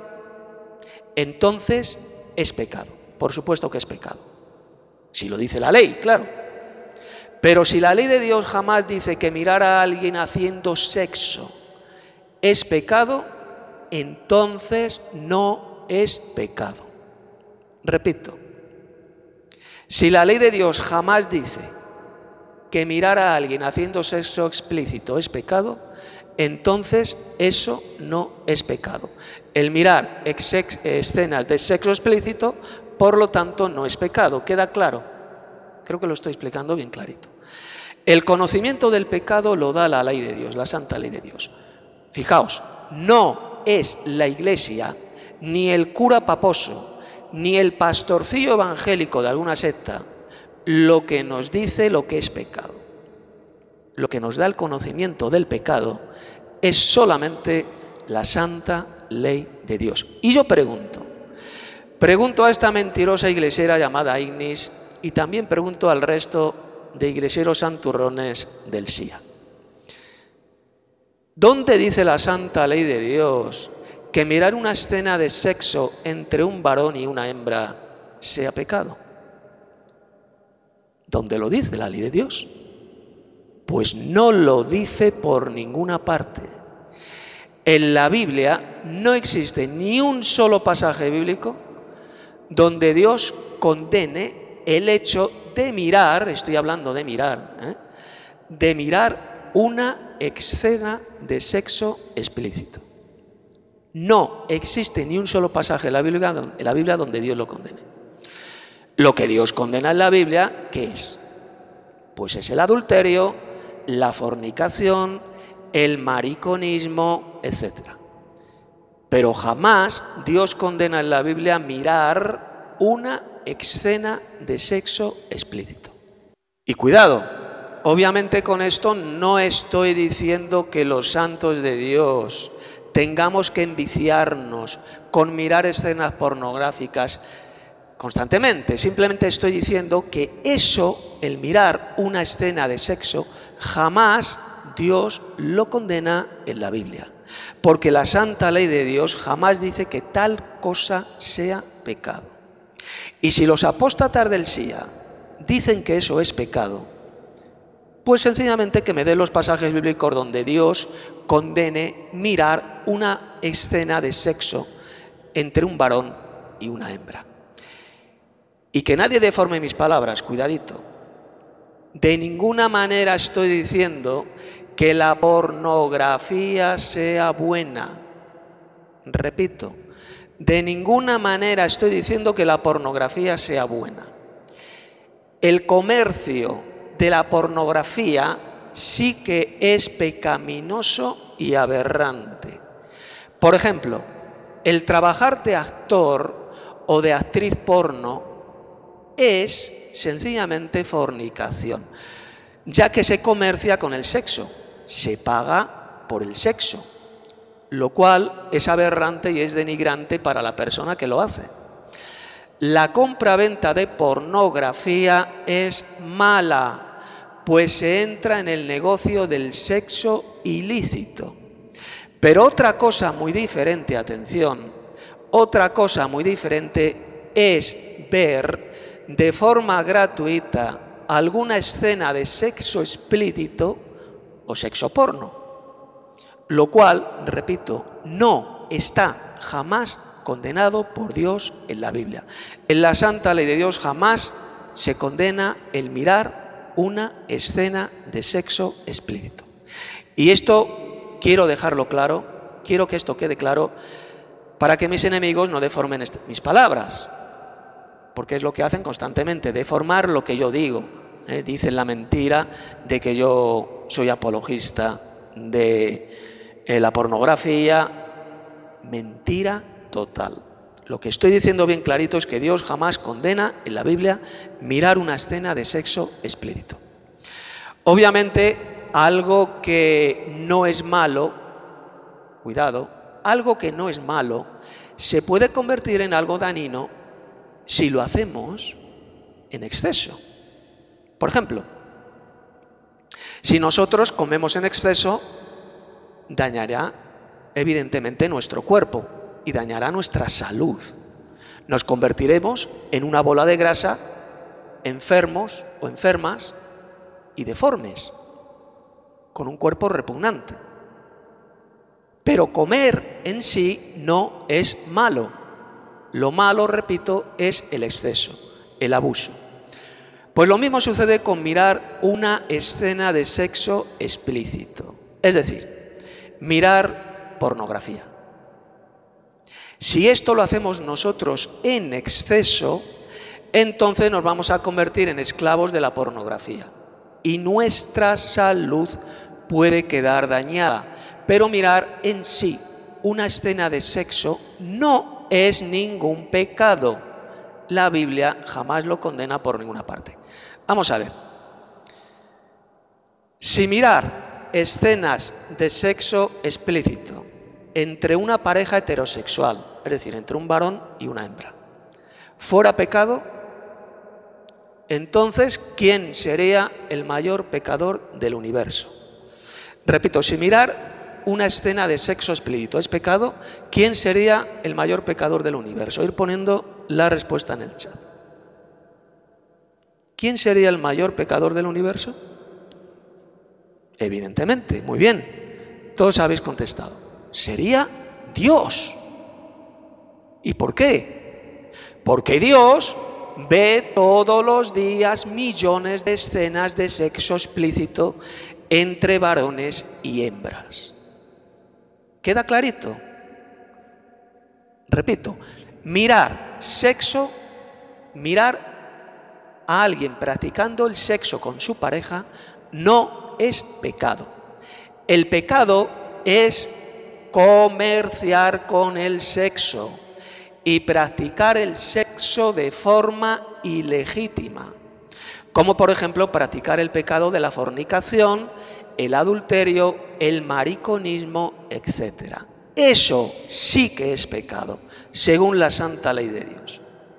entonces es pecado. Por supuesto que es pecado. Si lo dice la ley, claro. Pero si la ley de Dios jamás dice que mirar a alguien haciendo sexo es pecado, entonces no es pecado. Repito, si la ley de Dios jamás dice que mirar a alguien haciendo sexo explícito es pecado, entonces eso no es pecado. El mirar escenas de sexo explícito, por lo tanto, no es pecado. ¿Queda claro? Creo que lo estoy explicando bien clarito. El conocimiento del pecado lo da la ley de Dios, la santa ley de Dios. Fijaos, no es la Iglesia, ni el cura paposo, ni el pastorcillo evangélico de alguna secta lo que nos dice lo que es pecado. Lo que nos da el conocimiento del pecado es solamente la santa ley de Dios. Y yo pregunto, pregunto a esta mentirosa iglesiera llamada Ignis y también pregunto al resto de iglesieros santurrones del S I A. ¿Dónde dice la santa ley de Dios que mirar una escena de sexo entre un varón y una hembra sea pecado? ¿Dónde lo dice la ley de Dios? Pues no lo dice por ninguna parte. En la Biblia no existe ni un solo pasaje bíblico donde Dios condene el hecho de mirar, estoy hablando de mirar, ¿eh? de mirar una escena de sexo explícito. No existe ni un solo pasaje en la Biblia, en la Biblia donde Dios lo condene. Lo que Dios condena en la Biblia, ¿qué es? Pues es el adulterio, la fornicación, el mariconismo, etcétera. Pero jamás Dios condena en la Biblia mirar una escena de sexo explícito. Y cuidado, obviamente con esto no estoy diciendo que los santos de Dios tengamos que enviciarnos con mirar escenas pornográficas constantemente. Simplemente estoy diciendo que eso, el mirar una escena de sexo, jamás Dios lo condena en la Biblia. Porque la santa ley de Dios jamás dice que tal cosa sea pecado. Y si los apóstatas del S I A dicen que eso es pecado, pues sencillamente que me den los pasajes bíblicos donde Dios condene mirar una escena de sexo entre un varón y una hembra. Y que nadie deforme mis palabras, cuidadito. De ninguna manera estoy diciendo que la pornografía sea buena. Repito, de ninguna manera estoy diciendo que la pornografía sea buena. El comercio de la pornografía sí que es pecaminoso y aberrante. Por ejemplo, el trabajar de actor o de actriz porno es sencillamente fornicación, ya que se comercia con el sexo, se paga por el sexo, lo cual es aberrante y es denigrante para la persona que lo hace. La compra-venta de pornografía es mala, pues se entra en el negocio del sexo ilícito. Pero otra cosa muy diferente, atención, otra cosa muy diferente es ver de forma gratuita alguna escena de sexo explícito o sexo porno, lo cual, repito, no está jamás condenado por Dios en la Biblia. En la santa ley de Dios jamás se condena el mirar una escena de sexo explícito. Y esto quiero dejarlo claro, quiero que esto quede claro para que mis enemigos no deformen mis palabras, porque es lo que hacen constantemente, deformar lo que yo digo. ¿eh? Dicen la mentira de que yo soy apologista de eh, la pornografía. Mentira total. Lo que estoy diciendo bien clarito es que Dios jamás condena en la Biblia mirar una escena de sexo explícito. Obviamente, algo que no es malo, cuidado, algo que no es malo, se puede convertir en algo dañino si lo hacemos en exceso. Por ejemplo, si nosotros comemos en exceso, dañará evidentemente nuestro cuerpo y dañará nuestra salud. Nos convertiremos en una bola de grasa, enfermos o enfermas y deformes, con un cuerpo repugnante. Pero comer en sí no es malo. Lo malo, repito, es el exceso, el abuso. Pues lo mismo sucede con mirar una escena de sexo explícito, es decir, mirar pornografía. Si esto lo hacemos nosotros en exceso, entonces nos vamos a convertir en esclavos de la pornografía y nuestra salud puede quedar dañada. Pero mirar en sí una escena de sexo no es ningún pecado. La Biblia jamás lo condena por ninguna parte. Vamos a ver. Si mirar escenas de sexo explícito entre una pareja heterosexual, es decir, entre un varón y una hembra, fuera pecado, entonces, ¿quién sería el mayor pecador del universo? Repito, si mirar una escena de sexo explícito es pecado, ¿quién sería el mayor pecador del universo? Ir poniendo la respuesta en el chat. ¿Quién sería el mayor pecador del universo? Evidentemente, muy bien, todos habéis contestado. Sería Dios. ¿Y por qué? Porque Dios ve todos los días millones de escenas de sexo explícito entre varones y hembras. ¿Queda clarito? Repito, mirar sexo, mirar a alguien practicando el sexo con su pareja no es pecado. El pecado es comerciar con el sexo y practicar el sexo de forma ilegítima, como por ejemplo practicar el pecado de la fornicación, el adulterio, el mariconismo, etcétera. Eso sí que es pecado, según la santa ley de Dios.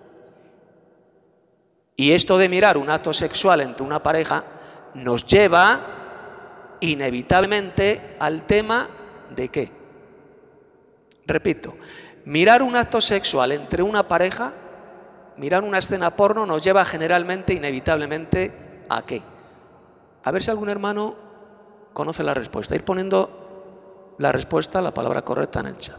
Y esto de mirar un acto sexual entre una pareja nos lleva inevitablemente al tema de ¿qué? Repito, mirar un acto sexual entre una pareja, mirar una escena porno nos lleva generalmente, inevitablemente, ¿a qué? A ver si algún hermano conoce la respuesta. Ir poniendo la respuesta, la palabra correcta en el chat.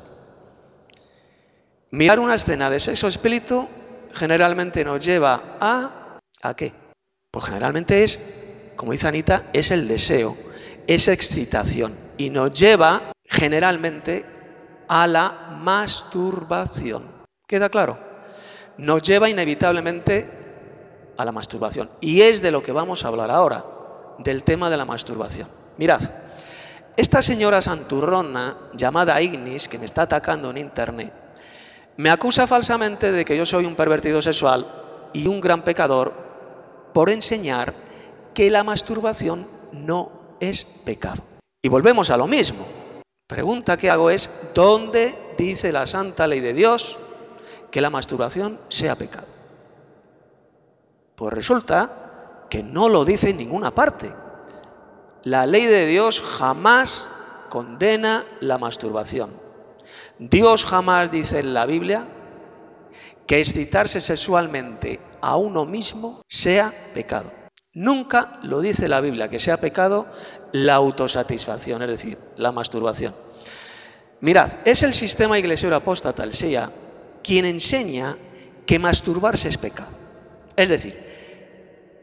Mirar una escena de sexo explícito generalmente nos lleva a... ¿a qué? Pues generalmente es, como dice Anita, es el deseo, es excitación y nos lleva generalmente a la masturbación. ¿Queda claro? Nos lleva inevitablemente a la masturbación. Y es de lo que vamos a hablar ahora, del tema de la masturbación. Mirad, esta señora santurrona llamada Ignis, que me está atacando en internet, me acusa falsamente de que yo soy un pervertido sexual y un gran pecador por enseñar que la masturbación no es pecado. Y volvemos a lo mismo. Pregunta que hago es, ¿dónde dice la santa ley de Dios que la masturbación sea pecado? Pues resulta que no lo dice en ninguna parte. La ley de Dios jamás condena la masturbación. Dios jamás dice en la Biblia que excitarse sexualmente a uno mismo sea pecado. Nunca lo dice la Biblia que sea pecado la autosatisfacción, es decir, la masturbación. Mirad, es el sistema iglesiero apóstata, el S I A, quien enseña que masturbarse es pecado. Es decir,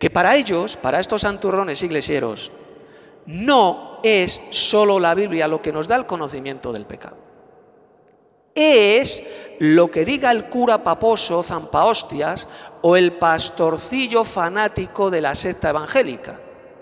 que para ellos, para estos santurrones iglesieros, no es solo la Biblia lo que nos da el conocimiento del pecado. Es lo que diga el cura paposo zampahostias o el pastorcillo fanático de la secta evangélica.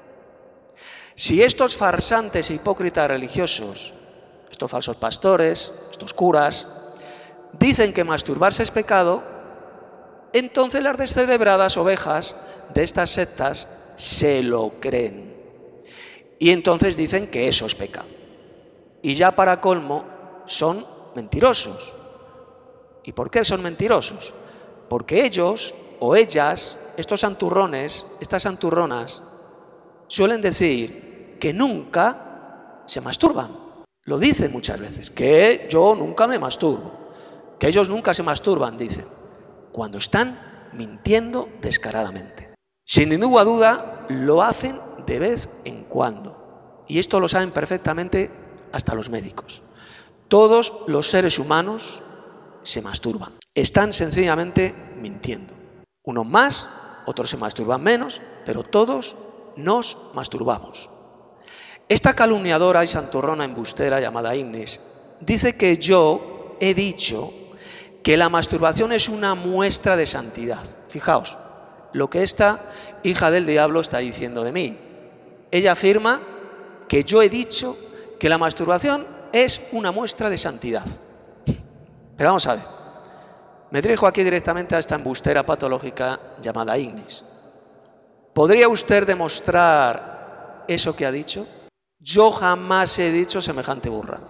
Si estos farsantes e hipócritas religiosos, estos falsos pastores, estos curas, dicen que masturbarse es pecado, entonces las descerebradas ovejas de estas sectas se lo creen. Y entonces dicen que eso es pecado. Y ya para colmo, son mentirosos. ¿Y por qué son mentirosos? Porque ellos o ellas, estos santurrones, estas santurronas, suelen decir que nunca se masturban. Lo dicen muchas veces, que yo nunca me masturbo, que ellos nunca se masturban, dicen, cuando están mintiendo descaradamente. Sin ninguna duda, lo hacen de vez en cuando. Y esto lo saben perfectamente hasta los médicos. Todos los seres humanos se masturban. Están sencillamente mintiendo. Unos más, otros se masturban menos, pero todos nos masturbamos. Esta calumniadora y santurrona embustera llamada Ignis dice que yo he dicho que la masturbación es una muestra de santidad. Fijaos, lo que esta hija del diablo está diciendo de mí. Ella afirma que yo he dicho que la masturbación es una muestra de santidad. Pero vamos a ver, me dirijo aquí directamente a esta embustera patológica llamada Ignis. ¿Podría usted demostrar eso que ha dicho? Yo jamás he dicho semejante burrada.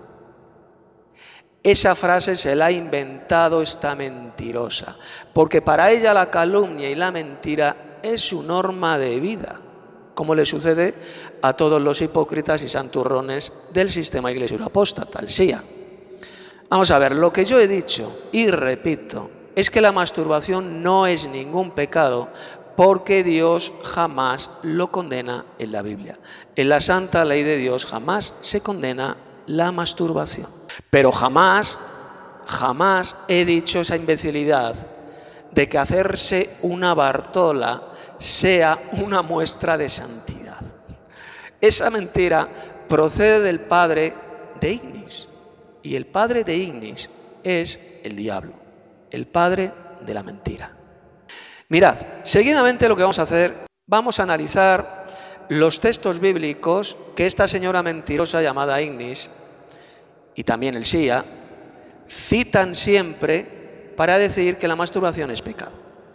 Esa frase se la ha inventado esta mentirosa, porque para ella la calumnia y la mentira es su norma de vida, como le sucede a todos los hipócritas y santurrones del sistema iglesiero apóstata, el S I A. Vamos a ver, lo que yo he dicho, y repito, es que la masturbación no es ningún pecado, porque Dios jamás lo condena en la Biblia. En la santa ley de Dios jamás se condena la masturbación. Pero jamás, jamás he dicho esa imbecilidad de que hacerse una Bartola sea una muestra de santidad. Esa mentira procede del padre de Ignis. Y el padre de Ignis es el diablo, el padre de la mentira. Mirad, seguidamente lo que vamos a hacer, vamos a analizar los textos bíblicos que esta señora mentirosa llamada Ignis y también el S I A citan siempre para decir que la masturbación es pecado.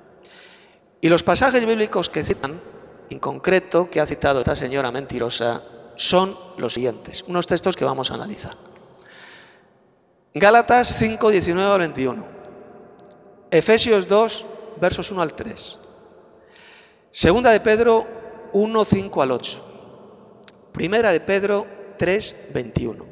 Y los pasajes bíblicos que citan, en concreto, que ha citado esta señora mentirosa, son los siguientes, unos textos que vamos a analizar. Gálatas cinco, diecinueve al veintiuno, Efesios dos, versos uno al tres, Segunda de Pedro uno, cinco al ocho, Primera de Pedro tres, veintiuno,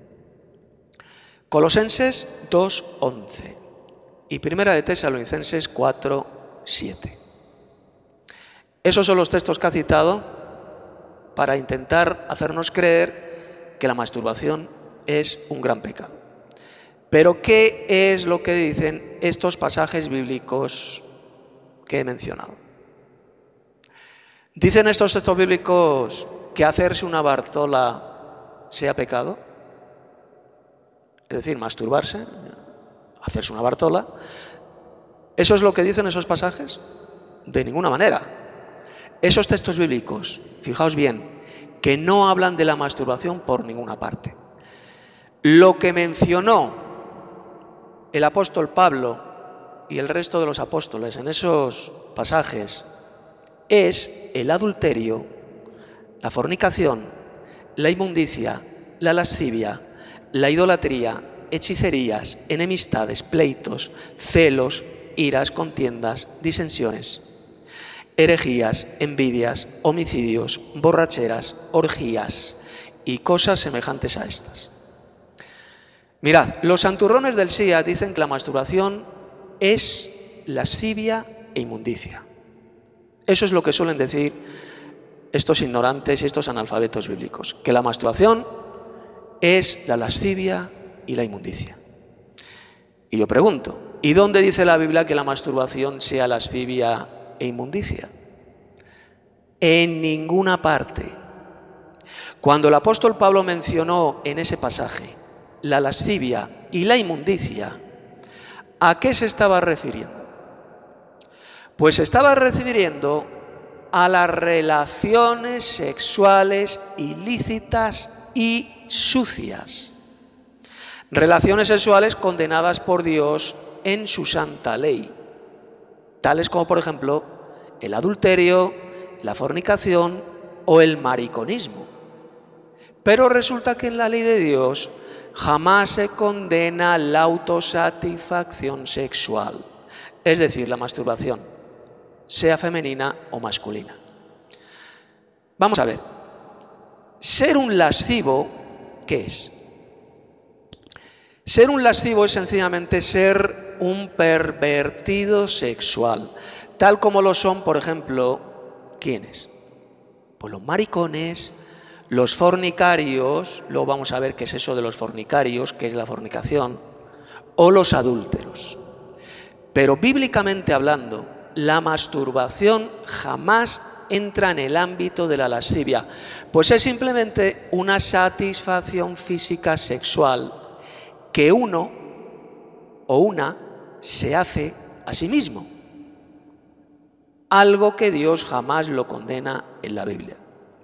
Colosenses dos, once y Primera de Tesalonicenses cuatro, siete. Esos son los textos que ha citado para intentar hacernos creer que la masturbación es un gran pecado. Pero ¿qué es lo que dicen estos pasajes bíblicos que he mencionado? ¿Dicen estos textos bíblicos que hacerse una Bartola sea pecado? Es decir, masturbarse, hacerse una Bartola. ¿Eso es lo que dicen esos pasajes? De ninguna manera. Esos textos bíblicos, fijaos bien, que no hablan de la masturbación por ninguna parte. Lo que mencionó el apóstol Pablo y el resto de los apóstoles en esos pasajes es el adulterio, la fornicación, la inmundicia, la lascivia, la idolatría, hechicerías, enemistades, pleitos, celos, iras, contiendas, disensiones, herejías, envidias, homicidios, borracheras, orgías y cosas semejantes a estas. Mirad, los santurrones del S I A dicen que la masturbación es lascivia e inmundicia. Eso es lo que suelen decir estos ignorantes y estos analfabetos bíblicos, que la masturbación es la lascivia y la inmundicia. Y yo pregunto, ¿y dónde dice la Biblia que la masturbación sea lascivia e inmundicia? En ninguna parte. Cuando el apóstol Pablo mencionó en ese pasaje la lascivia y la inmundicia, ¿a qué se estaba refiriendo? Pues se estaba refiriendo a las relaciones sexuales ilícitas y sucias. Relaciones sexuales condenadas por Dios en su santa ley, tales como por ejemplo el adulterio, la fornicación o el mariconismo. Pero resulta que en la ley de Dios jamás se condena la autosatisfacción sexual, es decir, la masturbación, sea femenina o masculina. Vamos a ver, ser un lascivo, ¿qué es? Ser un lascivo es sencillamente ser un pervertido sexual, tal como lo son, por ejemplo, ¿quiénes? Pues los maricones, los fornicarios, luego vamos a ver qué es eso de los fornicarios, qué es la fornicación, o los adúlteros. Pero bíblicamente hablando, la masturbación jamás entra en el ámbito de la lascivia, pues es simplemente una satisfacción física sexual que uno o una se hace a sí mismo, algo que Dios jamás lo condena en la Biblia.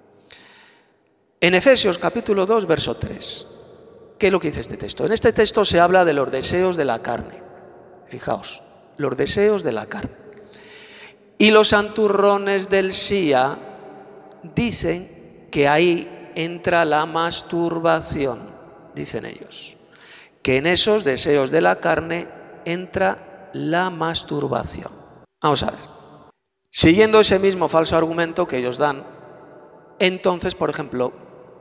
En Efesios capítulo dos, verso tres, ¿qué es lo que dice este texto? En este texto se habla de los deseos de la carne. Fijaos, los deseos de la carne. Y los santurrones del S I A dicen que ahí entra la masturbación, dicen ellos, que en esos deseos de la carne entra la masturbación. Vamos a ver. Siguiendo ese mismo falso argumento que ellos dan, entonces, por ejemplo,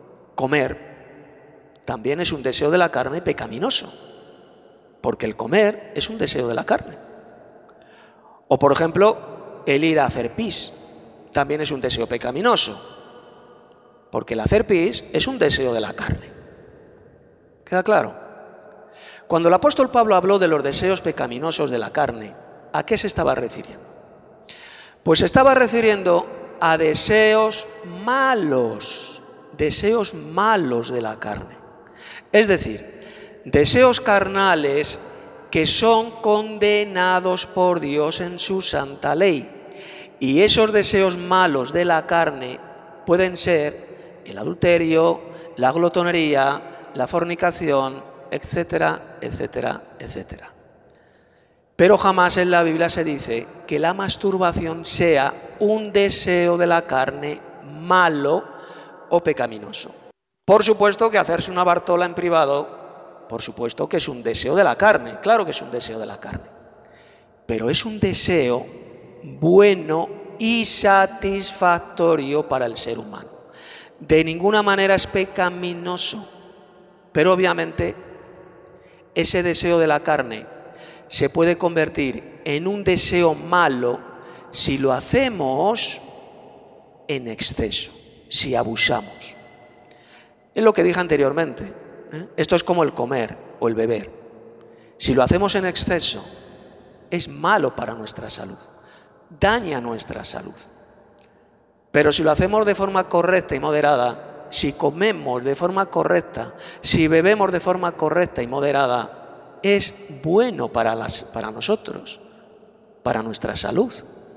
comer también es un deseo de la carne pecaminoso, porque el comer es un deseo de la carne. O, por ejemplo, el ir a hacer pis también es un deseo pecaminoso, porque el hacer pis es un deseo de la carne. ¿Queda claro? Cuando el apóstol Pablo habló de los deseos pecaminosos de la carne, ¿a qué se estaba refiriendo? Pues se estaba refiriendo a deseos malos, deseos malos de la carne. Es decir, deseos carnales que son condenados por Dios en su santa ley. Y esos deseos malos de la carne pueden ser el adulterio, la glotonería, la fornicación, etcétera, etcétera, etcétera. Pero jamás en la Biblia se dice que la masturbación sea un deseo de la carne malo o pecaminoso. Por supuesto que hacerse una bartola en privado, por supuesto que es un deseo de la carne, claro que es un deseo de la carne, pero es un deseo bueno y satisfactorio para el ser humano. De ninguna manera es pecaminoso, pero obviamente ese deseo de la carne se puede convertir en un deseo malo si lo hacemos en exceso, si abusamos. Es lo que dije anteriormente, ¿eh? Esto es como el comer o el beber. Si lo hacemos en exceso, es malo para nuestra salud, daña nuestra salud. Pero si lo hacemos de forma correcta y moderada, si comemos de forma correcta, si bebemos de forma correcta y moderada, es bueno para, las, para nosotros, para nuestra salud.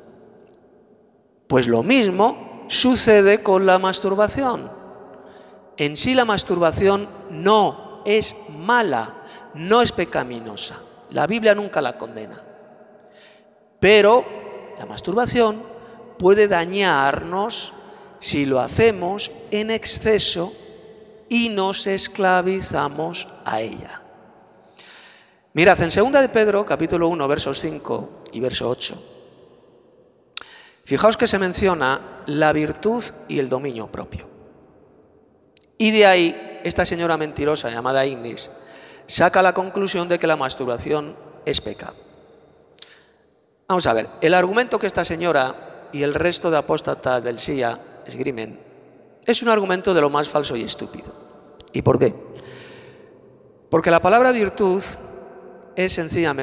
Pues lo mismo sucede con la masturbación. En sí la masturbación no es mala, no es pecaminosa. La Biblia nunca la condena. Pero la masturbación puede dañarnos si lo hacemos en exceso y nos esclavizamos a ella. Mirad, en segunda de Pedro, capítulo uno, versos cinco y verso ocho, fijaos que se menciona la virtud y el dominio propio. Y de ahí, esta señora mentirosa llamada Ignis saca la conclusión de que la masturbación es pecado. Vamos a ver, el argumento que esta señora y el resto de apóstatas del S I A esgrimen es un argumento de lo más falso y estúpido. ¿Y por qué? Porque la palabra virtud es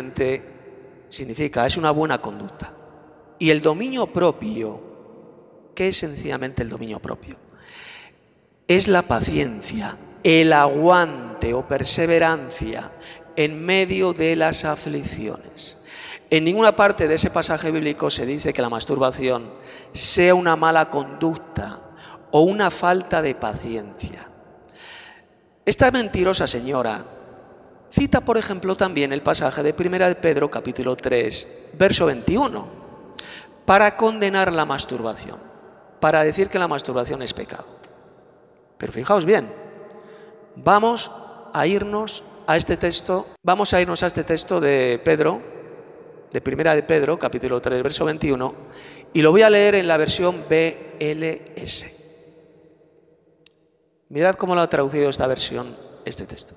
sencillamente, significa, es una buena conducta. Y el dominio propio ¿Qué es sencillamente el dominio propio? Es la paciencia, el aguante o perseverancia en medio de las aflicciones. En ninguna parte de ese pasaje bíblico se dice que la masturbación sea una mala conducta o una falta de paciencia. Esta mentirosa señora cita, por ejemplo, también el pasaje de Primera de Pedro, capítulo tres, verso veintiuno, para condenar la masturbación, para decir que la masturbación es pecado. Pero fijaos bien, vamos a irnos a este texto, vamos a irnos a este texto de Pedro, de Primera de Pedro, capítulo tres, verso veintiuno, y lo voy a leer en la versión B L S. Mirad cómo lo ha traducido esta versión, este texto.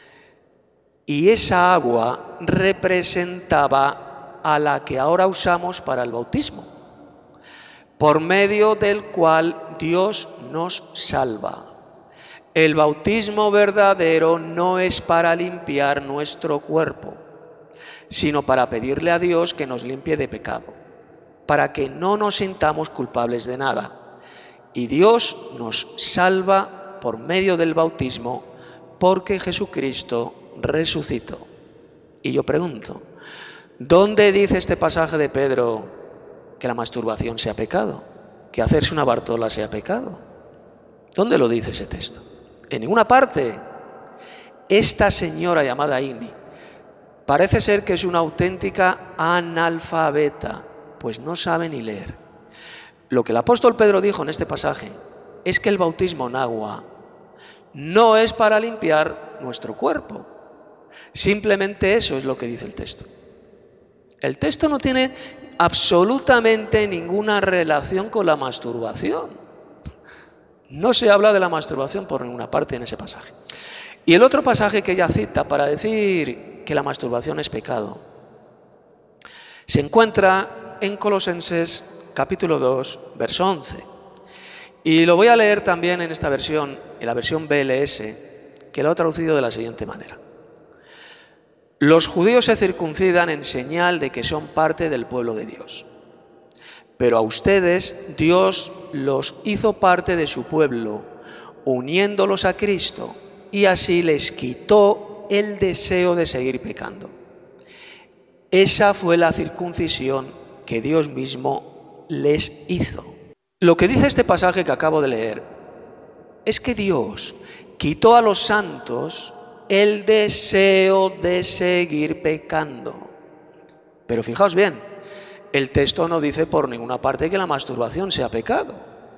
Y esa agua representaba a la que ahora usamos para el bautismo, por medio del cual Dios nos salva. El bautismo verdadero no es para limpiar nuestro cuerpo, sino para pedirle a Dios que nos limpie de pecado, para que no nos sintamos culpables de nada. Y Dios nos salva por medio del bautismo, porque Jesucristo resucitó. Y yo pregunto, ¿dónde dice este pasaje de Pedro que la masturbación sea pecado? ¿Que hacerse una bartola sea pecado? ¿Dónde lo dice ese texto? En ninguna parte. Esta señora llamada Igni parece ser que es una auténtica analfabeta, pues no sabe ni leer. Lo que el apóstol Pedro dijo en este pasaje es que el bautismo en agua no es para limpiar nuestro cuerpo. Simplemente eso es lo que dice el texto. El texto no tiene absolutamente ninguna relación con la masturbación. No se habla de la masturbación por ninguna parte en ese pasaje. Y el otro pasaje que ella cita para decir que la masturbación es pecado se encuentra en Colosenses capítulo dos, verso once. Y lo voy a leer también en esta versión, en la versión B L S, que lo ha traducido de la siguiente manera. Los judíos se circuncidan en señal de que son parte del pueblo de Dios. Pero a ustedes Dios los hizo parte de su pueblo, uniéndolos a Cristo, y así les quitó el deseo de seguir pecando. Esa fue la circuncisión que Dios mismo les hizo. Lo que dice este pasaje que acabo de leer es que Dios quitó a los santos el deseo de seguir pecando. Pero fijaos bien, el texto no dice por ninguna parte que la masturbación sea pecado.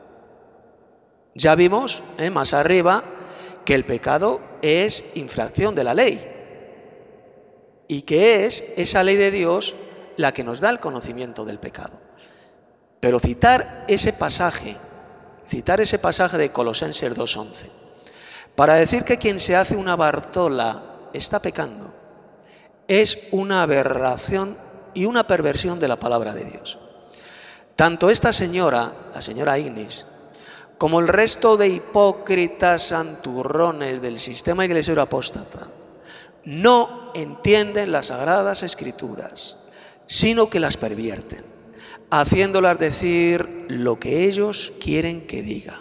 Ya vimos eh, más arriba que el pecado es infracción de la ley y que es esa ley de Dios la que nos da el conocimiento del pecado. Pero citar ese pasaje, citar ese pasaje de Colosenses dos once, para decir que quien se hace una bartola está pecando, es una aberración y una perversión de la palabra de Dios. Tanto esta señora, la señora Ignis, como el resto de hipócritas santurrones del sistema iglesiero apóstata, no entienden las sagradas escrituras, sino que las pervierten, haciéndolas decir lo que ellos quieren que diga.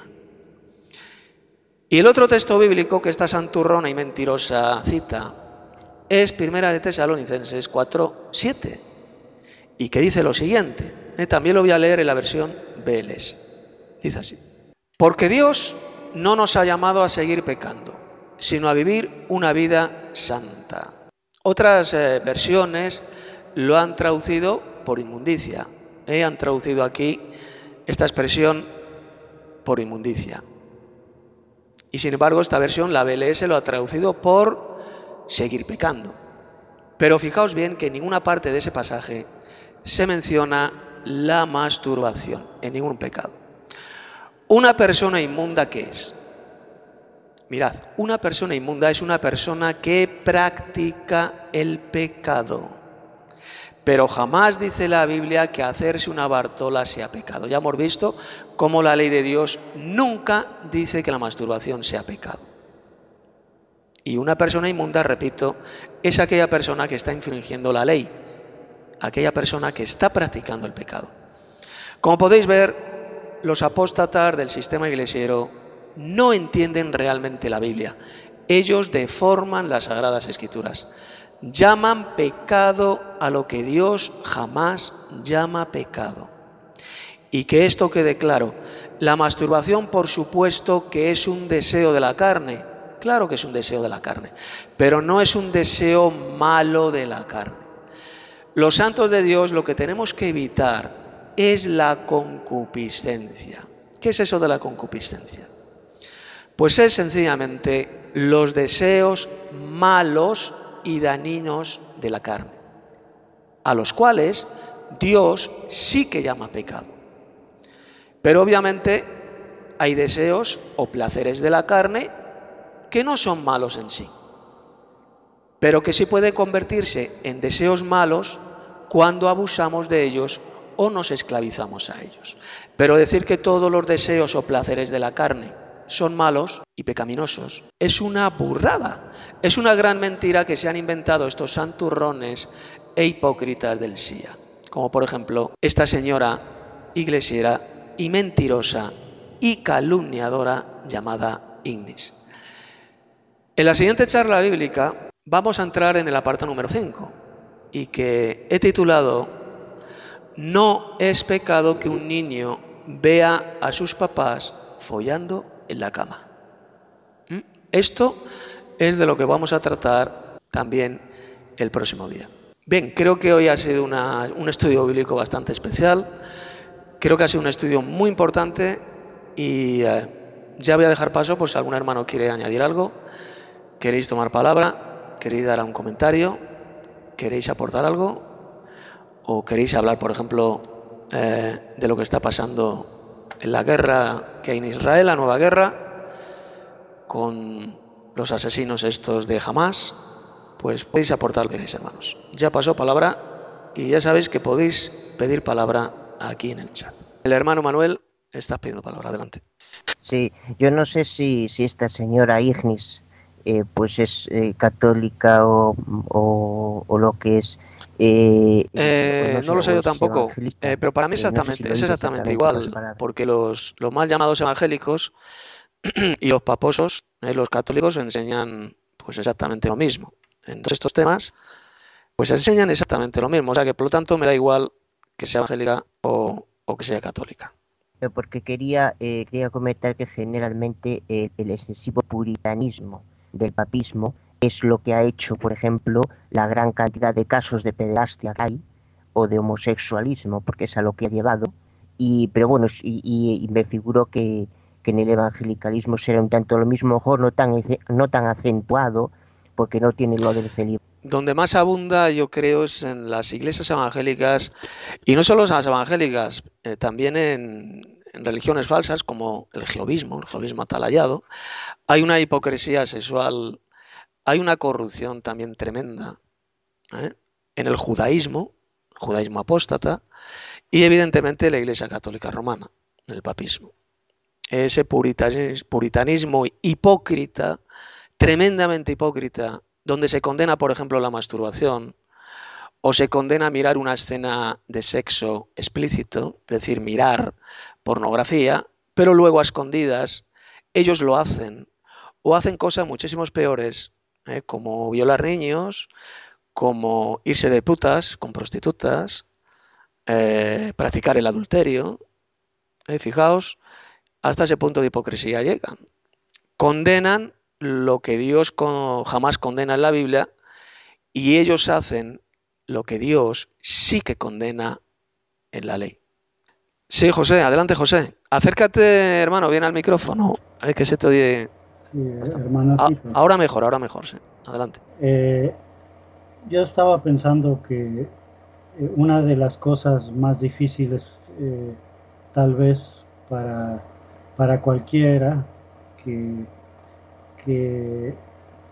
Y el otro texto bíblico que esta santurrona y mentirosa cita es Primera de Tesalonicenses cuatro siete, y que dice lo siguiente, eh, también lo voy a leer en la versión B L S. Dice así: porque Dios no nos ha llamado a seguir pecando, sino a vivir una vida santa. Otras eh, versiones lo han traducido por inmundicia. Eh, han traducido aquí esta expresión por inmundicia. Y sin embargo esta versión, la B L S, lo ha traducido por seguir pecando. Pero fijaos bien que en ninguna parte de ese pasaje se menciona la masturbación, en ningún pecado. ¿Una persona inmunda qué es? Mirad, una persona inmunda es una persona que practica el pecado. Pero jamás dice la Biblia que hacerse una bartola sea pecado. Ya hemos visto cómo la ley de Dios nunca dice que la masturbación sea pecado. Y una persona inmunda, repito, es aquella persona que está infringiendo la ley, aquella persona que está practicando el pecado. Como podéis ver, los apóstatas del sistema iglesiero no entienden realmente la Biblia. Ellos deforman las Sagradas Escrituras. Llaman pecado a lo que Dios jamás llama pecado. Y que esto quede claro. La masturbación, por supuesto, que es un deseo de la carne. Claro que es un deseo de la carne, pero no es un deseo malo de la carne. Los santos de Dios lo que tenemos que evitar es la concupiscencia. ¿Qué es eso de la concupiscencia? Pues es sencillamente los deseos malos y dañinos de la carne, a los cuales Dios sí que llama pecado. Pero obviamente hay deseos o placeres de la carne que no son malos en sí, pero que sí pueden convertirse en deseos malos cuando abusamos de ellos o nos esclavizamos a ellos. Pero decir que todos los deseos o placeres de la carne son malos y pecaminosos es una burrada, es una gran mentira que se han inventado estos santurrones e hipócritas del S I A, como por ejemplo esta señora iglesiera y mentirosa y calumniadora llamada Ignis. En la siguiente charla bíblica vamos a entrar en el apartado número cinco y que he titulado No es pecado que un niño vea a sus papás follando en la cama. ¿Mm? Esto es de lo que vamos a tratar también el próximo día. Bien, creo que hoy ha sido una, un estudio bíblico bastante especial. Creo que ha sido un estudio muy importante y eh, ya voy a dejar paso por si algún hermano quiere añadir algo. ¿Queréis tomar palabra? ¿Queréis dar un comentario? ¿Queréis aportar algo? ¿O queréis hablar, por ejemplo, eh, de lo que está pasando en la guerra que hay en Israel, la nueva guerra, con los asesinos estos de Hamás? Pues podéis aportar lo que queréis, hermanos. Ya pasó palabra y ya sabéis que podéis pedir palabra aquí en el chat. El hermano Manuel está pidiendo palabra. Adelante. Sí, yo no sé si, si esta señora Ignis eh, pues es eh, católica o, o, o lo que es. Eh, eh, pues no, sé, no lo sé yo es tampoco, eh, pero para mí exactamente, no sé si es exactamente exactamente igual, porque los, los mal llamados evangélicos y los paposos, eh, los católicos, enseñan pues exactamente lo mismo. En todos estos temas, pues enseñan exactamente lo mismo. O sea que por lo tanto me da igual que sea evangélica o, o que sea católica. Porque quería, eh, quería comentar que generalmente eh, el excesivo puritanismo del papismo es lo que ha hecho, por ejemplo, la gran cantidad de casos de pederastia que hay o de homosexualismo, porque es a lo que ha llevado. Y, pero bueno, y, y, y me figuro que, que en el evangelicalismo será un tanto lo mismo, mejor no tan, no tan acentuado, porque no tiene lo del celibato. Donde más abunda, yo creo, es en las iglesias evangélicas, y no solo en las evangélicas, eh, también en, en religiones falsas como el jehovismo, el jehovismo atalayado. Hay una hipocresía sexual, hay una corrupción también tremenda, ¿eh? En el judaísmo, judaísmo apóstata, y evidentemente la Iglesia Católica Romana, en el papismo. Ese puritanismo, puritanismo hipócrita, tremendamente hipócrita, donde se condena, por ejemplo, la masturbación, o se condena a mirar una escena de sexo explícito, es decir, mirar pornografía, pero luego a escondidas ellos lo hacen, o hacen cosas muchísimo peores, ¿eh? Como violar niños, como irse de putas con prostitutas, eh, practicar el adulterio. ¿eh? Fijaos, hasta ese punto de hipocresía llegan. Condenan lo que Dios con, jamás condena en la Biblia, y ellos hacen lo que Dios sí que condena en la ley. Sí, José, adelante, José. Acércate, hermano, bien al micrófono. Hay que se te oye. Sí, hermano ah, Tito. ahora mejor, ahora mejor, sí. Adelante. Eh, yo estaba pensando que eh, una de las cosas más difíciles, eh, tal vez para, para cualquiera que, que eh,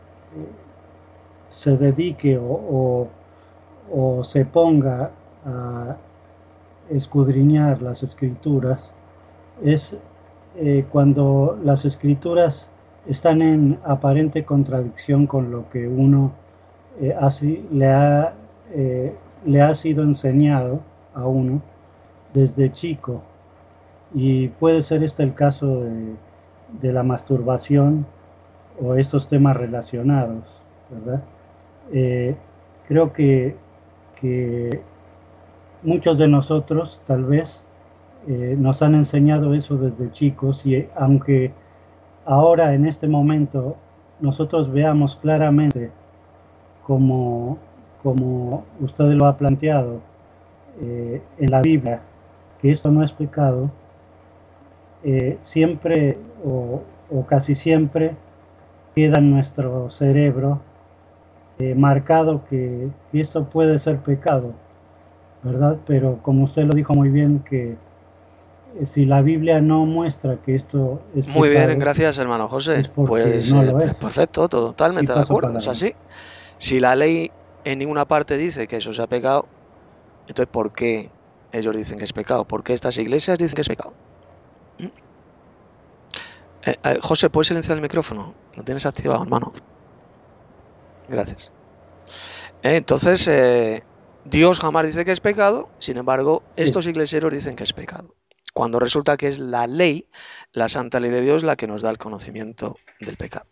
se dedique o, o, o se ponga a escudriñar las escrituras, es eh, cuando las escrituras están en aparente contradicción con lo que uno eh, así, le, ha, eh, le ha sido enseñado a uno desde chico. Y puede ser este el caso de, de la masturbación o estos temas relacionados, ¿verdad? Eh, creo que, que muchos de nosotros tal vez eh, nos han enseñado eso desde chicos y aunque ahora en este momento nosotros veamos claramente como, como usted lo ha planteado eh, en la Biblia, que esto no es pecado, eh, siempre o, o, casi siempre queda en nuestro cerebro eh, marcado que, que esto puede ser pecado, ¿verdad? Pero como usted lo dijo muy bien, que eh, si la Biblia no muestra que esto es Muy pecado, bien, gracias hermano José. es porque Pues no eh, lo es. perfecto, totalmente Y de paso acuerdo, es palabra. así. Si la ley en ninguna parte dice que eso sea pecado, entonces ¿por qué ellos dicen que es pecado? ¿Por qué estas iglesias dicen que es pecado? ¿Mm? Eh, eh, José, ¿puedes silenciar el micrófono? Lo tienes activado, hermano. Gracias. Eh, entonces, eh, Dios jamás dice que es pecado, sin embargo, Sí. estos iglesieros dicen que es pecado. Cuando resulta que es la ley, la santa ley de Dios, la que nos da el conocimiento del pecado.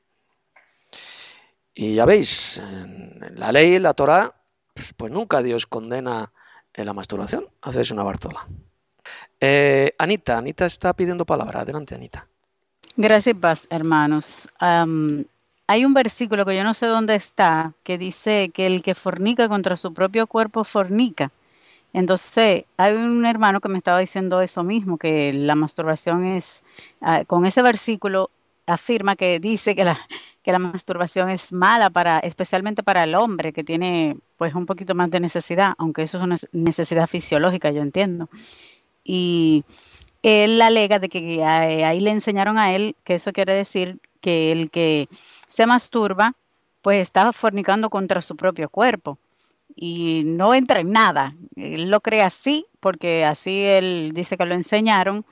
Y ya veis, en la ley, en la Torá, pues nunca Dios condena en la masturbación. Hacéis una Bartola. Eh, Anita, Anita está pidiendo palabra. Adelante, Anita. Gracias, paz, hermanos. Um, hay un versículo que yo no sé dónde está, que dice que el que fornica contra su propio cuerpo fornica. Entonces, hay un hermano que me estaba diciendo eso mismo, que la masturbación es, uh, con ese versículo afirma que dice que la, que la masturbación es mala para, especialmente para el hombre que tiene pues un poquito más de necesidad, aunque eso es una necesidad fisiológica, yo entiendo. Y él alega de que ahí le enseñaron a él que eso quiere decir que el que se masturba pues está fornicando contra su propio cuerpo y no entra en nada. Él lo cree así porque así él dice que lo enseñaron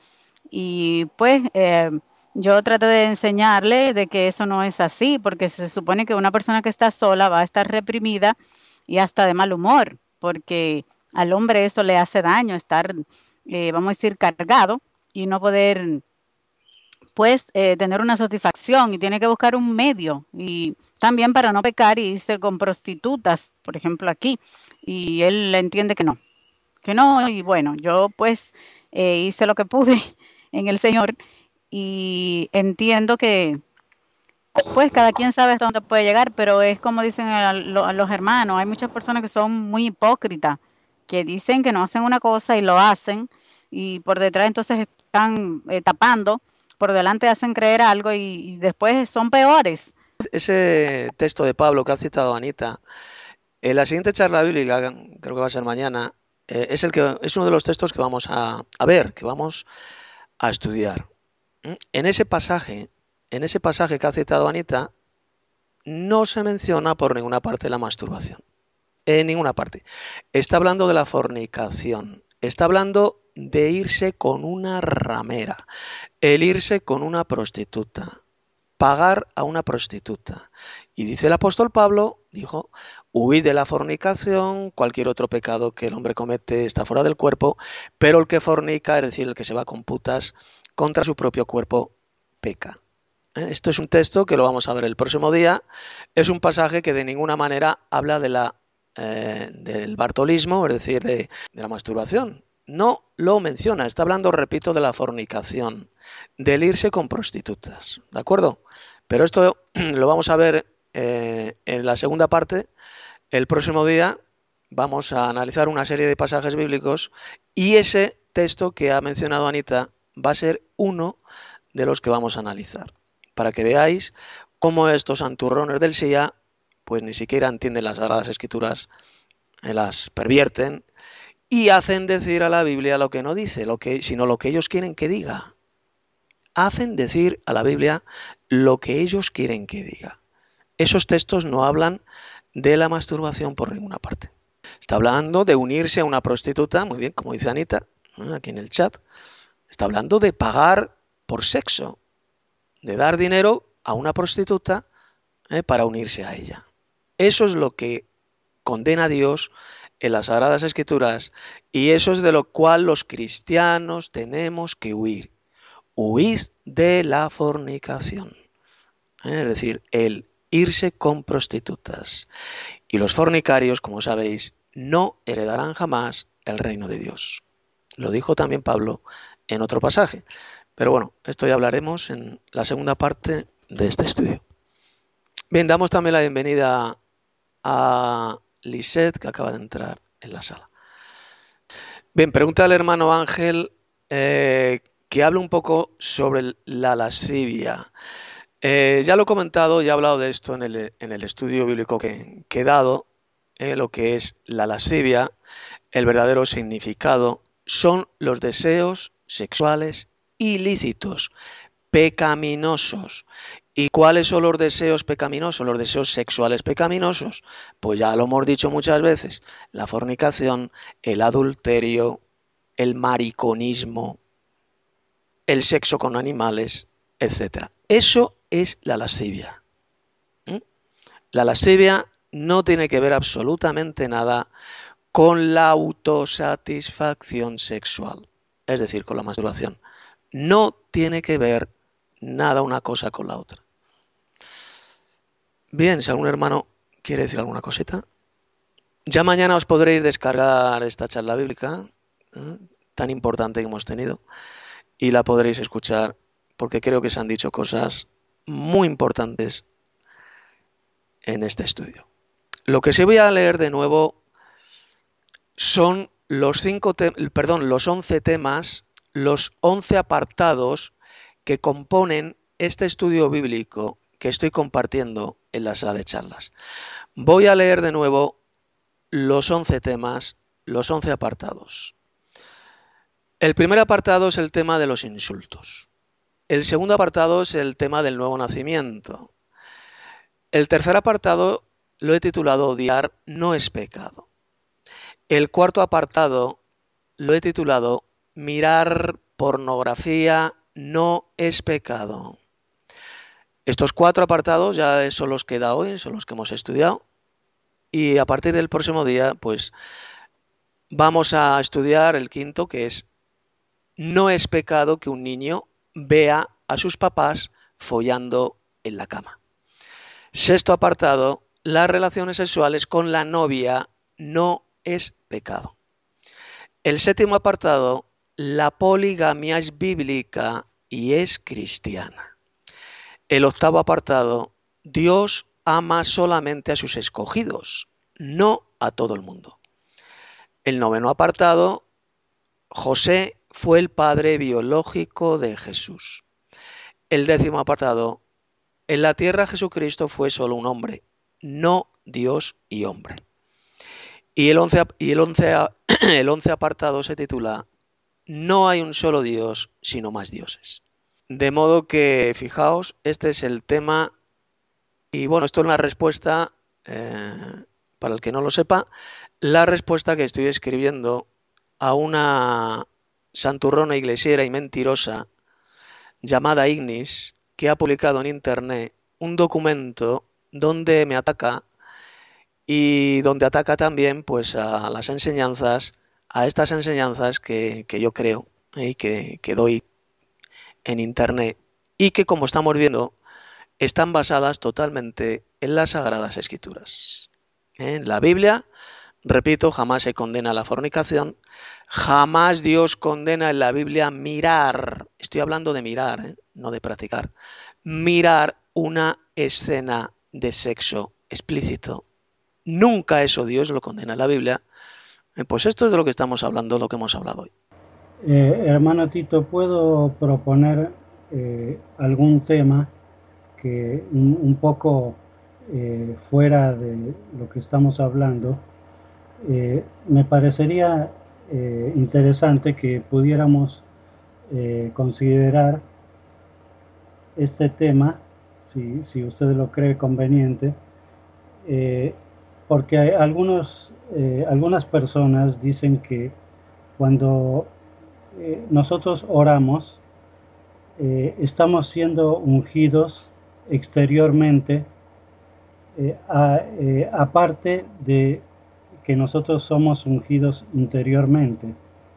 y pues eh, yo traté de enseñarle de que eso no es así porque se supone que una persona que está sola va a estar reprimida y hasta de mal humor porque al hombre eso le hace daño, estar, eh, vamos a decir, cargado y no poder pues eh, tener una satisfacción y tiene que buscar un medio y también para no pecar y irse con prostitutas, por ejemplo aquí, y él entiende que no, que no, y bueno, yo pues eh, hice lo que pude en el Señor y entiendo que pues cada quien sabe hasta dónde puede llegar, pero es como dicen a lo, a los hermanos, hay muchas personas que son muy hipócritas, que dicen que no hacen una cosa y lo hacen, y por detrás entonces están eh, tapando, por delante hacen creer algo y, y después son peores. Ese texto de Pablo que ha citado Anita, en la siguiente charla bíblica, creo que va a ser mañana, eh, es, el que, es uno de los textos que vamos a, a ver, que vamos a estudiar. En ese pasaje, en ese pasaje que ha citado Anita, no se menciona por ninguna parte la masturbación. En ninguna parte. Está hablando de la fornicación. Está hablando de irse con una ramera. El irse con una prostituta. Pagar a una prostituta. Y dice el apóstol Pablo, dijo, huid de la fornicación, cualquier otro pecado que el hombre comete está fuera del cuerpo, pero el que fornica, es decir, el que se va con putas, contra su propio cuerpo, peca. Esto es un texto que lo vamos a ver el próximo día. Es un pasaje que de ninguna manera habla de la, eh, del bartolismo, es decir, de, de la masturbación. No lo menciona, está hablando, repito, de la fornicación, del irse con prostitutas, ¿de acuerdo? Pero esto lo vamos a ver eh, en la segunda parte. El próximo día vamos a analizar una serie de pasajes bíblicos y ese texto que ha mencionado Anita va a ser uno de los que vamos a analizar, para que veáis cómo estos santurrones del S I A pues ni siquiera entienden las Sagradas Escrituras, eh, las pervierten y hacen decir a la Biblia lo que no dice, lo que, sino lo que ellos quieren que diga. Hacen decir a la Biblia lo que ellos quieren que diga. Esos textos no hablan de la masturbación por ninguna parte. Está hablando de unirse a una prostituta, muy bien, como dice Anita, ¿no?, aquí en el chat. Está hablando de pagar por sexo, de dar dinero a una prostituta eh, para unirse a ella. Eso es lo que condena a Dios en las Sagradas Escrituras, y eso es de lo cual los cristianos tenemos que huir. Huid de la fornicación, ¿eh? Es decir, el irse con prostitutas. Y los fornicarios, como sabéis, no heredarán jamás el reino de Dios. Lo dijo también Pablo en otro pasaje. Pero bueno, esto ya hablaremos en la segunda parte de este estudio. Bien, damos también la bienvenida a Lisette, que acaba de entrar en la sala. Bien, pregunta al hermano Ángel eh, que hable un poco sobre la lascivia. Eh, ya lo he comentado, ya he hablado de esto en el, en el estudio bíblico que, que he dado, eh, lo que es la lascivia, el verdadero significado, son los deseos sexuales ilícitos, pecaminosos. ¿Y cuáles son los deseos pecaminosos? Los deseos sexuales pecaminosos. Pues ya lo hemos dicho muchas veces, la fornicación, el adulterio, el mariconismo, el sexo con animales, etcétera. Eso es la lascivia. ¿Mm? La lascivia no tiene que ver absolutamente nada con la autosatisfacción sexual, es decir, con la masturbación. No tiene que ver nada una cosa con la otra. Bien, si algún hermano quiere decir alguna cosita. Ya mañana os podréis descargar esta charla bíblica, ¿eh? tan importante que hemos tenido, y la podréis escuchar porque creo que se han dicho cosas muy importantes en este estudio. Lo que sí voy a leer de nuevo son los cinco te- perdón, los once temas, los once apartados que componen este estudio bíblico que estoy compartiendo en la sala de charlas. Voy a leer de nuevo los once temas, los once apartados. El primer apartado es el tema de los insultos. El segundo apartado es el tema del nuevo nacimiento. El tercer apartado lo he titulado Odiar no es pecado. El cuarto apartado lo he titulado Mirar pornografía no es pecado. Estos cuatro apartados ya son los que he dado hoy, son los que hemos estudiado. Y a partir del próximo día, pues vamos a estudiar el quinto, que es no es pecado que un niño vea a sus papás follando en la cama. Sexto apartado, las relaciones sexuales con la novia no es pecado. El séptimo apartado, la poligamia es bíblica y es cristiana. El octavo apartado, Dios ama solamente a sus escogidos, no a todo el mundo. El noveno apartado, José fue el padre biológico de Jesús. El décimo apartado, en la tierra Jesucristo fue solo un hombre, no Dios y hombre. Y el once, y el once, el once apartado se titula No hay un solo Dios, sino más dioses. De modo que, fijaos, este es el tema, y bueno, esto es una respuesta, eh, para el que no lo sepa, la respuesta que estoy escribiendo a una santurrona iglesiera y mentirosa llamada Ignis, que ha publicado en internet un documento donde me ataca y donde ataca también pues a las enseñanzas, a estas enseñanzas que, que yo creo y eh, que, que doy en internet y que, como estamos viendo, están basadas totalmente en las Sagradas Escrituras. En la Biblia, repito, jamás se condena la fornicación, jamás Dios condena en la Biblia mirar, estoy hablando de mirar, ¿eh? no de practicar, mirar una escena de sexo explícito. Nunca eso Dios lo condena en la Biblia. Eh, pues esto es de lo que estamos hablando, lo que hemos hablado hoy. Eh, hermano Tito, ¿puedo proponer eh, algún tema que un, un poco eh, fuera de lo que estamos hablando? Eh, me parecería eh, interesante que pudiéramos eh, considerar este tema, si, si usted lo cree conveniente, eh, porque hay algunos, eh, algunas personas dicen que cuando eh, nosotros oramos, eh, estamos siendo ungidos exteriormente, eh, a, eh, aparte de que nosotros somos ungidos interiormente.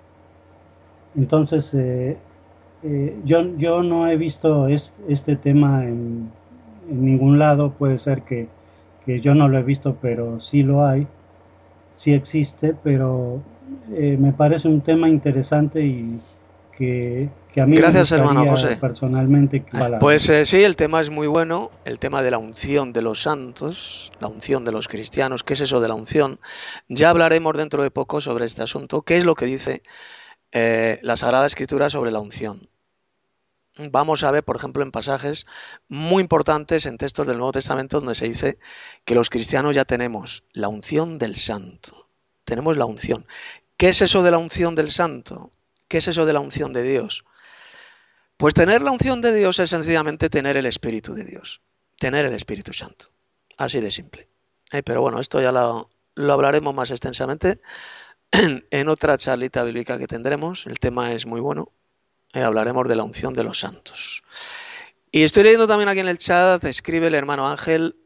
Entonces, eh, eh, yo, yo no he visto es, este tema en, en ningún lado. Puede ser que, que yo no lo he visto, pero sí lo hay, sí existe, pero eh, me parece un tema interesante y que, que a mí me Gracias, hermano gustaría José. personalmente que hablara. Pues eh, sí, el tema es muy bueno, el tema de la unción de los santos, la unción de los cristianos. ¿Qué es eso de la unción? Ya hablaremos dentro de poco sobre este asunto. ¿Qué es lo que dice eh, la Sagrada Escritura sobre la unción? Vamos a ver, por ejemplo, en pasajes muy importantes en textos del Nuevo Testamento donde se dice que los cristianos ya tenemos la unción del santo. Tenemos la unción. ¿Qué es eso de la unción del santo? ¿Qué es eso de la unción de Dios? Pues tener la unción de Dios es sencillamente tener el Espíritu de Dios, tener el Espíritu Santo. Así de simple. Eh, pero bueno, esto ya lo, lo hablaremos más extensamente en, en otra charlita bíblica que tendremos. El tema es muy bueno. Eh, hablaremos de la unción de los santos. Y estoy leyendo también aquí en el chat, escribe el hermano Ángel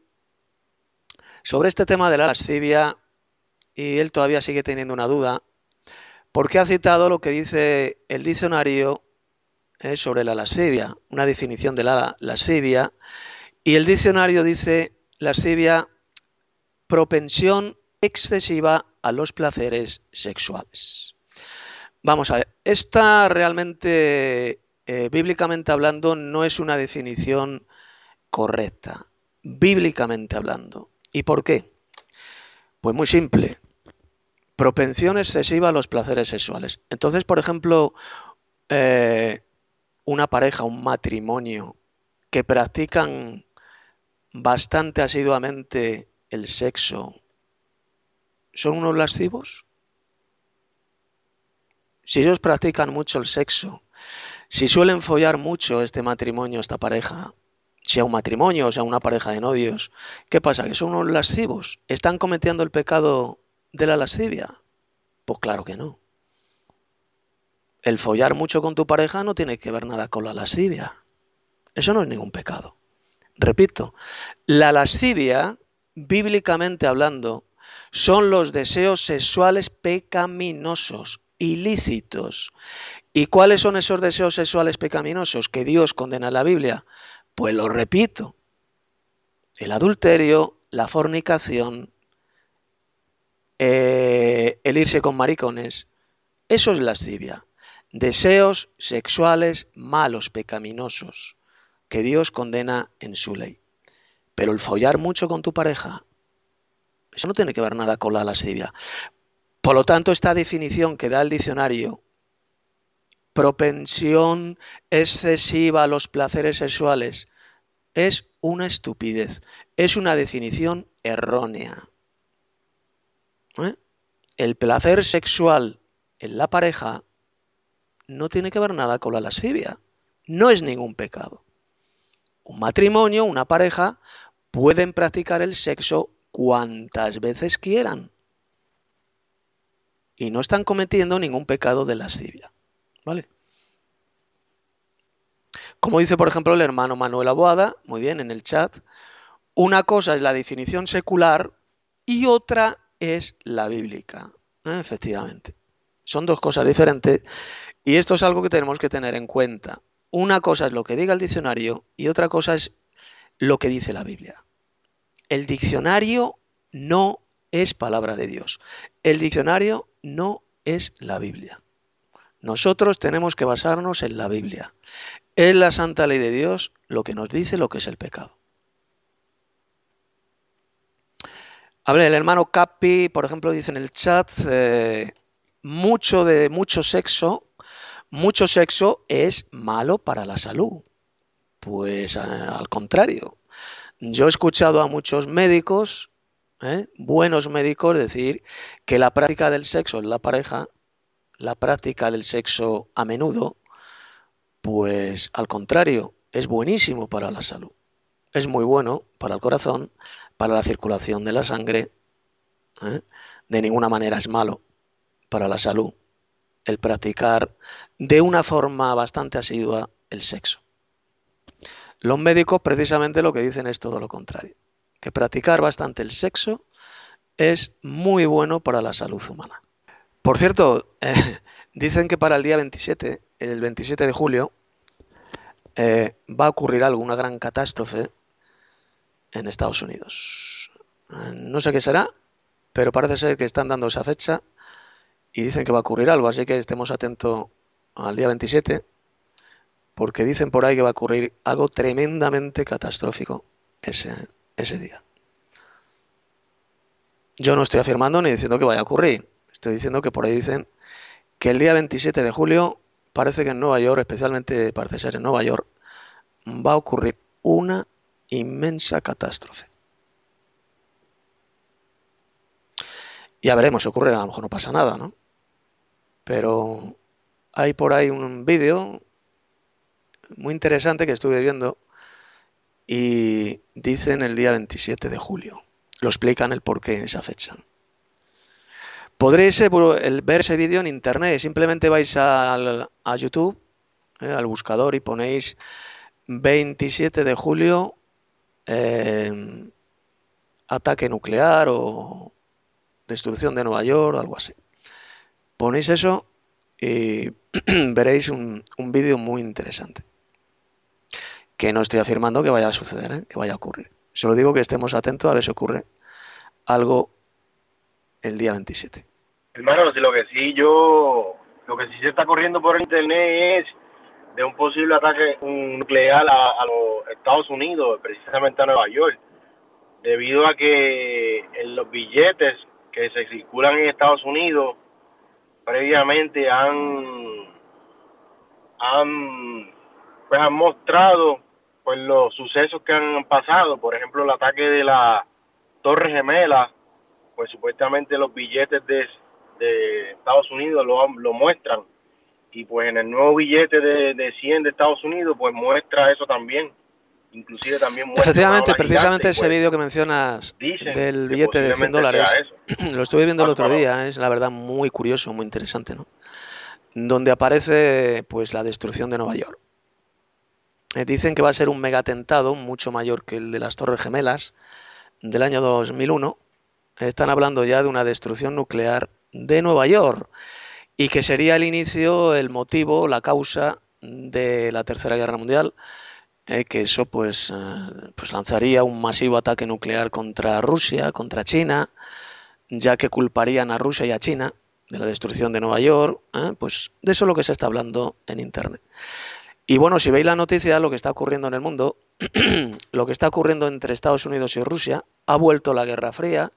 sobre este tema de la lascivia, y él todavía sigue teniendo una duda, porque ha citado lo que dice el diccionario eh, sobre la lascivia, una definición de la lascivia, y el diccionario dice lascivia, propensión excesiva a los placeres sexuales. Vamos a ver, esta realmente, eh, bíblicamente hablando, no es una definición correcta, bíblicamente hablando. ¿Y por qué? Pues muy simple, propensión excesiva a los placeres sexuales. Entonces, por ejemplo, eh, una pareja, un matrimonio, que practican bastante asiduamente el sexo, ¿son unos lascivos? Si ellos practican mucho el sexo, si suelen follar mucho este matrimonio, esta pareja, sea un matrimonio o sea una pareja de novios, ¿qué pasa? ¿Que son unos lascivos? ¿Están cometiendo el pecado de la lascivia? Pues claro que no. El follar mucho con tu pareja no tiene que ver nada con la lascivia. Eso no es ningún pecado. Repito, la lascivia, bíblicamente hablando, son los deseos sexuales pecaminosos, ilícitos. ¿Y cuáles son esos deseos sexuales pecaminosos que Dios condena en la Biblia? Pues lo repito, el adulterio, la fornicación, eh, el irse con maricones, eso es lascivia. Deseos sexuales malos, pecaminosos, que Dios condena en su ley. Pero el follar mucho con tu pareja, eso no tiene que ver nada con la lascivia. Por lo tanto, esta definición que da el diccionario, propensión excesiva a los placeres sexuales, es una estupidez, es una definición errónea. ¿Eh? El placer sexual en la pareja no tiene que ver nada con la lascivia, no es ningún pecado. Un matrimonio, una pareja, pueden practicar el sexo cuantas veces quieran y no están cometiendo ningún pecado de lascivia, ¿vale? Como dice, por ejemplo, el hermano Manuel Aboada, muy bien, en el chat, una cosa es la definición secular y otra es la bíblica. ¿Eh? Efectivamente. Son dos cosas diferentes y esto es algo que tenemos que tener en cuenta. Una cosa es lo que diga el diccionario y otra cosa es lo que dice la Biblia. El diccionario no es palabra de Dios. El diccionario no es la Biblia. Nosotros tenemos que basarnos en la Biblia. Es la santa ley de Dios lo que nos dice lo que es el pecado. Habla el hermano Capi, por ejemplo, dice en el chat, eh, mucho de mucho sexo, mucho sexo es malo para la salud. Pues eh, al contrario. Yo he escuchado a muchos médicos, ¿eh? buenos médicos, decir que la práctica del sexo en la pareja, la práctica del sexo a menudo, pues al contrario, es buenísimo para la salud. Es muy bueno para el corazón, para la circulación de la sangre. ¿eh? De ninguna manera es malo para la salud el practicar de una forma bastante asidua el sexo. Los médicos precisamente lo que dicen es todo lo contrario, que practicar bastante el sexo es muy bueno para la salud humana. Por cierto, eh, dicen que para el día veintisiete, el veintisiete de julio, eh, va a ocurrir algo, una gran catástrofe en Estados Unidos. Eh, no sé qué será, pero parece ser que están dando esa fecha y dicen que va a ocurrir algo, así que estemos atentos al día veintisiete, porque dicen por ahí que va a ocurrir algo tremendamente catastrófico ese, ese día. Yo no estoy afirmando ni diciendo que vaya a ocurrir, estoy diciendo que por ahí dicen que el día veintisiete de julio parece que en Nueva York, especialmente parece ser en Nueva York, va a ocurrir una inmensa catástrofe. Ya veremos si ocurre, a lo mejor no pasa nada, ¿no? Pero hay por ahí un vídeo muy interesante que estuve viendo y dicen el día veintisiete de julio. Lo explican el porqué en esa fecha. Podréis ver ese vídeo en internet. Simplemente vais al, a YouTube, eh, al buscador, y ponéis veintisiete de julio eh, ataque nuclear o destrucción de Nueva York o algo así. Ponéis eso y veréis un, un vídeo muy interesante. Que no estoy afirmando que vaya a suceder, ¿eh? Que vaya a ocurrir. Solo digo que estemos atentos a ver si ocurre algo el día veintisiete. Hermano, si lo que sí yo, lo que sí se está corriendo por internet es de un posible ataque nuclear a, a los Estados Unidos, precisamente a Nueva York, debido a que en los billetes que se circulan en Estados Unidos previamente han han, pues han mostrado pues los sucesos que han pasado. Por ejemplo, el ataque de la Torre Gemela, pues supuestamente los billetes de, de Estados Unidos lo, lo muestran, y pues en el nuevo billete de, de cien de Estados Unidos pues muestra eso también. Inclusive también muestra efectivamente, precisamente gigante, ese pues, vídeo que mencionas del billete de cien dólares, lo estuve viendo el otro día, es la verdad muy curioso, muy interesante, ¿no? Donde aparece pues la destrucción de Nueva York. Eh, dicen que va a ser un mega atentado mucho mayor que el de las Torres Gemelas del año dos mil uno. Están hablando ya de una destrucción nuclear de Nueva York y que sería el inicio, el motivo, la causa de la Tercera Guerra Mundial. Eh, que eso pues, eh, pues lanzaría un masivo ataque nuclear contra Rusia, contra China, ya que culparían a Rusia y a China de la destrucción de Nueva York. Eh, pues de eso es lo que se está hablando en internet. Y bueno, si veis la noticia, lo que está ocurriendo en el mundo, lo que está ocurriendo entre Estados Unidos y Rusia, ha vuelto la Guerra Fría,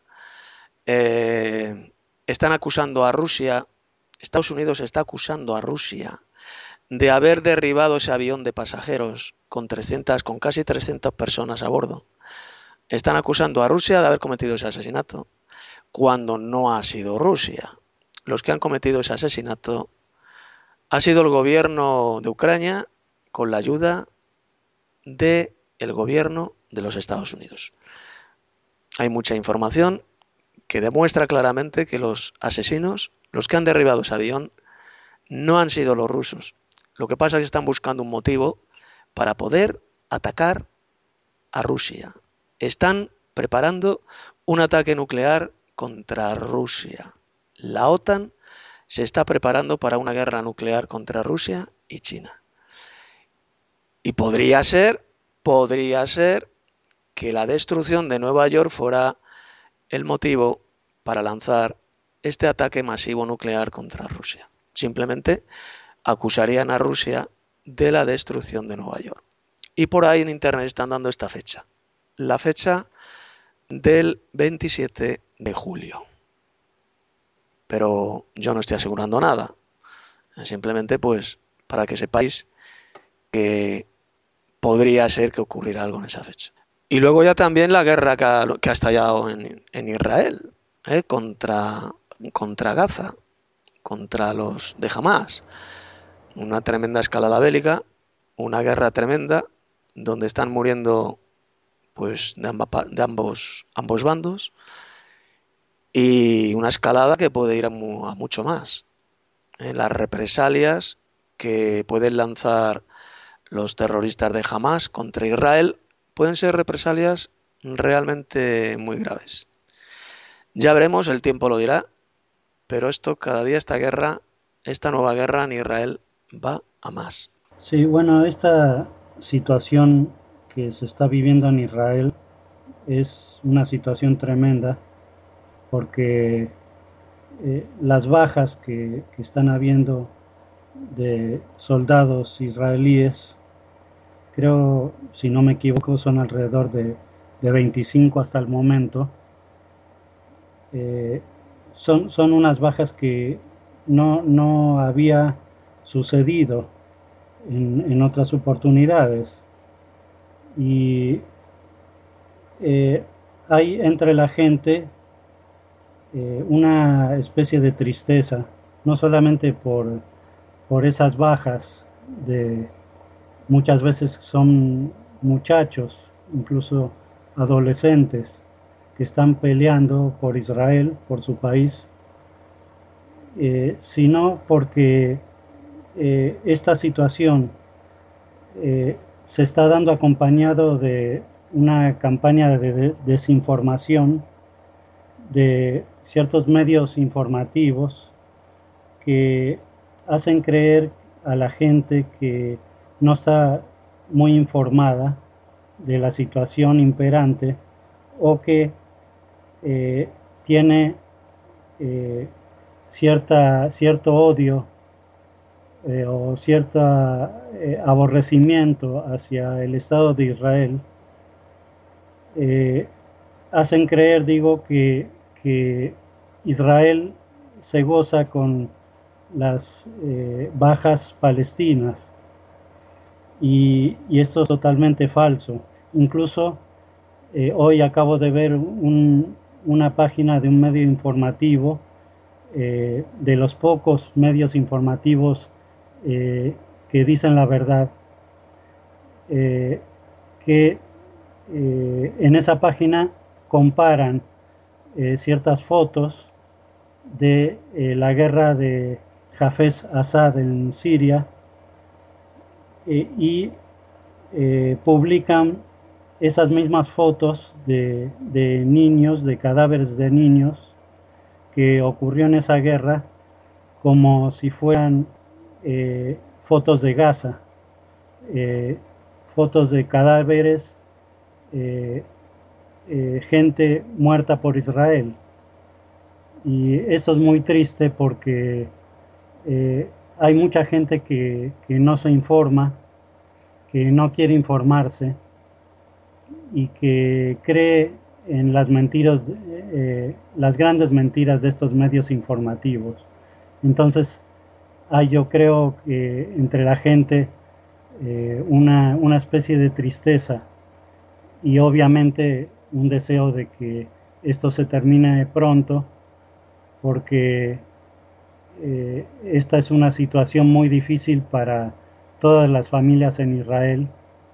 eh, están acusando a Rusia, Estados Unidos está acusando a Rusia de haber derribado ese avión de pasajeros con trescientas, con casi trescientas personas a bordo. Están acusando a Rusia de haber cometido ese asesinato, cuando no ha sido Rusia. Los que han cometido ese asesinato ha sido el gobierno de Ucrania con la ayuda del gobierno de los Estados Unidos. Hay mucha información que demuestra claramente que los asesinos, los que han derribado ese avión, no han sido los rusos. Lo que pasa es que están buscando un motivo para poder atacar a Rusia. Están preparando un ataque nuclear contra Rusia. La OTAN se está preparando para una guerra nuclear contra Rusia y China. Y podría ser, podría ser que la destrucción de Nueva York fuera el motivo para lanzar este ataque masivo nuclear contra Rusia. Simplemente acusarían a Rusia de la destrucción de Nueva York. Y por ahí en internet están dando esta fecha, la fecha del veintisiete de julio. Pero yo no estoy asegurando nada, simplemente pues para que sepáis que podría ser que ocurriera algo en esa fecha. Y luego ya también la guerra que ha, que ha estallado en, en Israel, ¿eh? contra, contra Gaza, contra los de Hamás. Una tremenda escalada bélica, una guerra tremenda, donde están muriendo pues de, amba, de ambos, ambos bandos, y una escalada que puede ir a, mu, a mucho más. ¿Eh? Las represalias que pueden lanzar los terroristas de Hamás contra Israel pueden ser represalias realmente muy graves. Ya veremos, el tiempo lo dirá, pero esto, cada día esta guerra, esta nueva guerra en Israel va a más. Sí, bueno, esta situación que se está viviendo en Israel es una situación tremenda porque eh, las bajas que, que están habiendo de soldados israelíes, creo, si no me equivoco, son alrededor de, de veinticinco hasta el momento. Eh, son, son unas bajas que no, no había sucedido en, en otras oportunidades. Y eh, hay entre la gente eh, una especie de tristeza, no solamente por, por esas bajas, de muchas veces son muchachos, incluso adolescentes, que están peleando por Israel, por su país, eh, sino porque eh, esta situación eh, se está dando acompañado de una campaña de desinformación de ciertos medios informativos que hacen creer a la gente que no está muy informada de la situación imperante o que eh, tiene eh, cierta, cierto odio eh, o cierto eh, aborrecimiento hacia el Estado de Israel, eh, hacen creer, digo, que, que Israel se goza con las eh, bajas palestinas y, y esto es totalmente falso. Incluso eh, hoy acabo de ver un, una página de un medio informativo, eh, de los pocos medios informativos eh, que dicen la verdad, eh, que eh, en esa página comparan eh, ciertas fotos de eh, la guerra de Hafez Assad en Siria eh, y eh, publican esas mismas fotos de, de niños, de cadáveres de niños que ocurrió en esa guerra, como si fueran eh, fotos de Gaza, eh, fotos de cadáveres, eh, eh, gente muerta por Israel. Y esto es muy triste porque eh, hay mucha gente que, que no se informa, que no quiere informarse y que cree en las mentiras, eh, las grandes mentiras de estos medios informativos. Entonces hay, yo creo que entre la gente eh, una, una especie de tristeza y obviamente un deseo de que esto se termine pronto, porque eh, esta es una situación muy difícil para todas las familias en Israel,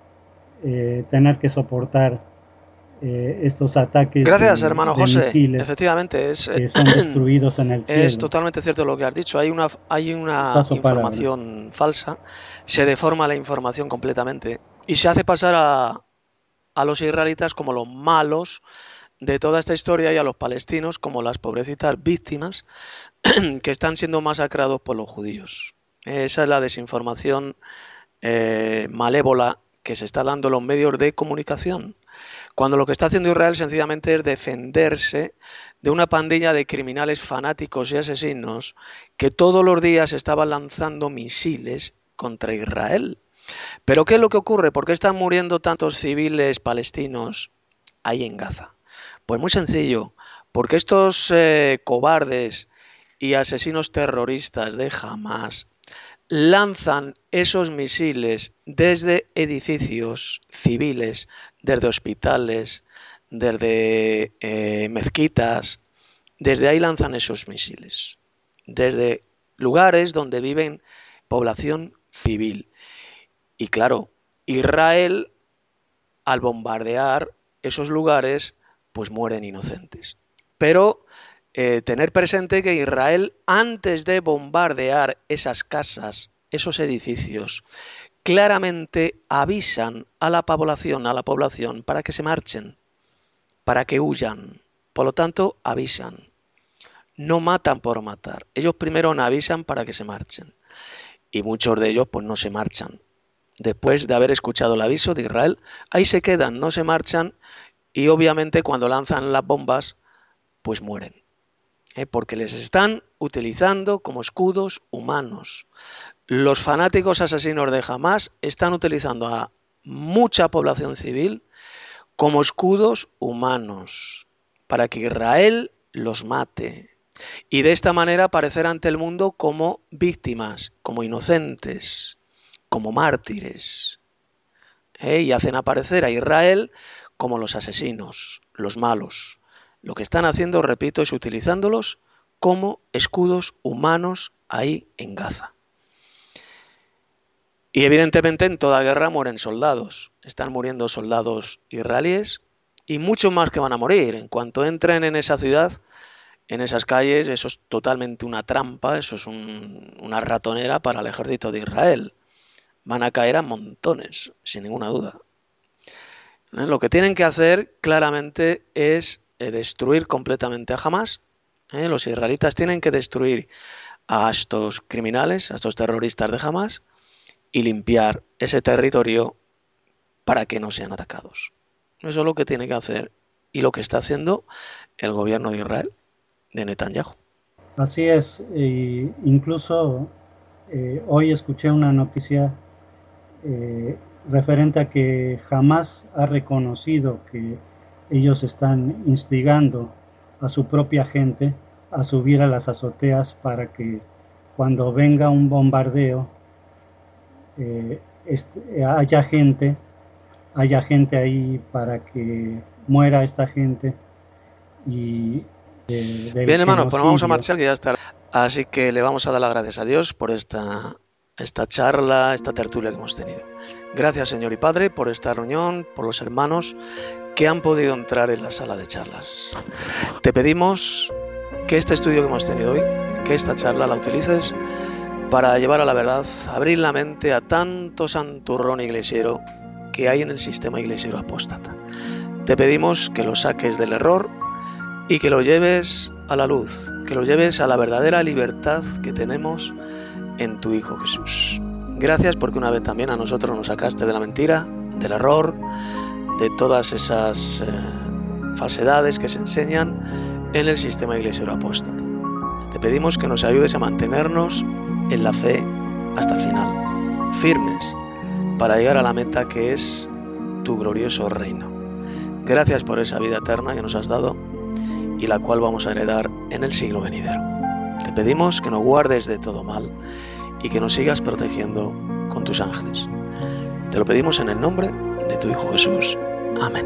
eh, tener que soportar eh, estos ataques Gracias, de, hermano de José. misiles Efectivamente, es, que son destruidos en el cielo. es totalmente cierto lo que has dicho. Hay una, hay una Paso información falsa, se deforma la información completamente y se hace pasar a, a los israelitas como los malos de toda esta historia y a los palestinos como las pobrecitas víctimas que están siendo masacrados por los judíos. Esa es la desinformación eh, malévola que se está dando en los medios de comunicación, cuando lo que está haciendo Israel sencillamente es defenderse de una pandilla de criminales fanáticos y asesinos que todos los días estaban lanzando misiles contra Israel. Pero ¿qué es lo que ocurre? ¿Por qué están muriendo tantos civiles palestinos ahí en Gaza? Pues muy sencillo, porque estos eh, cobardes y asesinos terroristas de Hamas lanzan esos misiles desde edificios civiles, desde hospitales, desde eh, mezquitas, desde ahí lanzan esos misiles, desde lugares donde viven población civil. Y claro, Israel, al bombardear esos lugares, pues mueren inocentes. Pero eh, tener presente que Israel, antes de bombardear esas casas, esos edificios, claramente avisan a la población, a la población para que se marchen, para que huyan, Por lo tanto, avisan. No matan por matar. Ellos primero no avisan para que se marchen. Y muchos de ellos pues no se marchan. Después de haber escuchado el aviso de Israel, ahí se quedan, no se marchan y obviamente cuando lanzan las bombas, pues mueren. ¿Eh? Porque les están utilizando como escudos humanos. Los fanáticos asesinos de Hamás están utilizando a mucha población civil como escudos humanos para que Israel los mate. Y de esta manera aparecer ante el mundo como víctimas, como inocentes, como mártires. ¿Eh? Y hacen aparecer a Israel como los asesinos, los malos. Lo que están haciendo, repito, es utilizándolos como escudos humanos ahí en Gaza. Y evidentemente en toda guerra mueren soldados. Están muriendo soldados israelíes y muchos más que van a morir. En cuanto entren en esa ciudad, en esas calles, eso es totalmente una trampa, eso es un, una ratonera para el ejército de Israel. Van a caer a montones, sin ninguna duda. ¿Eh? Lo que tienen que hacer claramente es eh, destruir completamente a Hamás. ¿Eh? Los israelitas tienen que destruir a estos criminales, a estos terroristas de Hamás y limpiar ese territorio para que no sean atacados. Eso es lo que tiene que hacer y lo que está haciendo el gobierno de Israel, de Netanyahu. Así es, e incluso eh, hoy escuché una noticia eh, referente a que Hamás ha reconocido que ellos están instigando a su propia gente a subir a las azoteas para que cuando venga un bombardeo eh, este, haya gente, haya gente ahí para que muera esta gente y de, del Bien, hermanos, pues vamos a genocidio. marchar que ya está. Así que le vamos a dar las gracias a Dios por esta, esta charla, esta tertulia que hemos tenido. Gracias, Señor y Padre, por esta reunión, por los hermanos que han podido entrar en la sala de charlas. Te pedimos que este estudio que hemos tenido hoy, que esta charla la utilices para llevar a la verdad, abrir la mente a tanto santurrón iglesiero que hay en el sistema iglesiero apóstata. Te pedimos que lo saques del error y que lo lleves a la luz, que lo lleves a la verdadera libertad que tenemos en tu Hijo Jesús. Gracias porque una vez también a nosotros nos sacaste de la mentira, del error, de todas esas eh, falsedades que se enseñan en el sistema iglesiero apóstata. Te pedimos que nos ayudes a mantenernos en la fe hasta el final, firmes para llegar a la meta que es tu glorioso reino. Gracias por esa vida eterna que nos has dado y la cual vamos a heredar en el siglo venidero. Te pedimos que nos guardes de todo mal y que nos sigas protegiendo con tus ángeles. Te lo pedimos en el nombre de tu Hijo Jesús. Amén.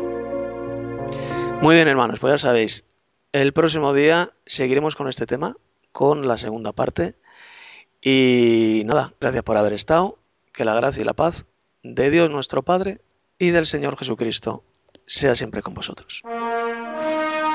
Muy bien, hermanos, pues ya sabéis, el próximo día seguiremos con este tema, con la segunda parte. Y nada, gracias por haber estado, que la gracia y la paz de Dios nuestro Padre y del Señor Jesucristo sea siempre con vosotros.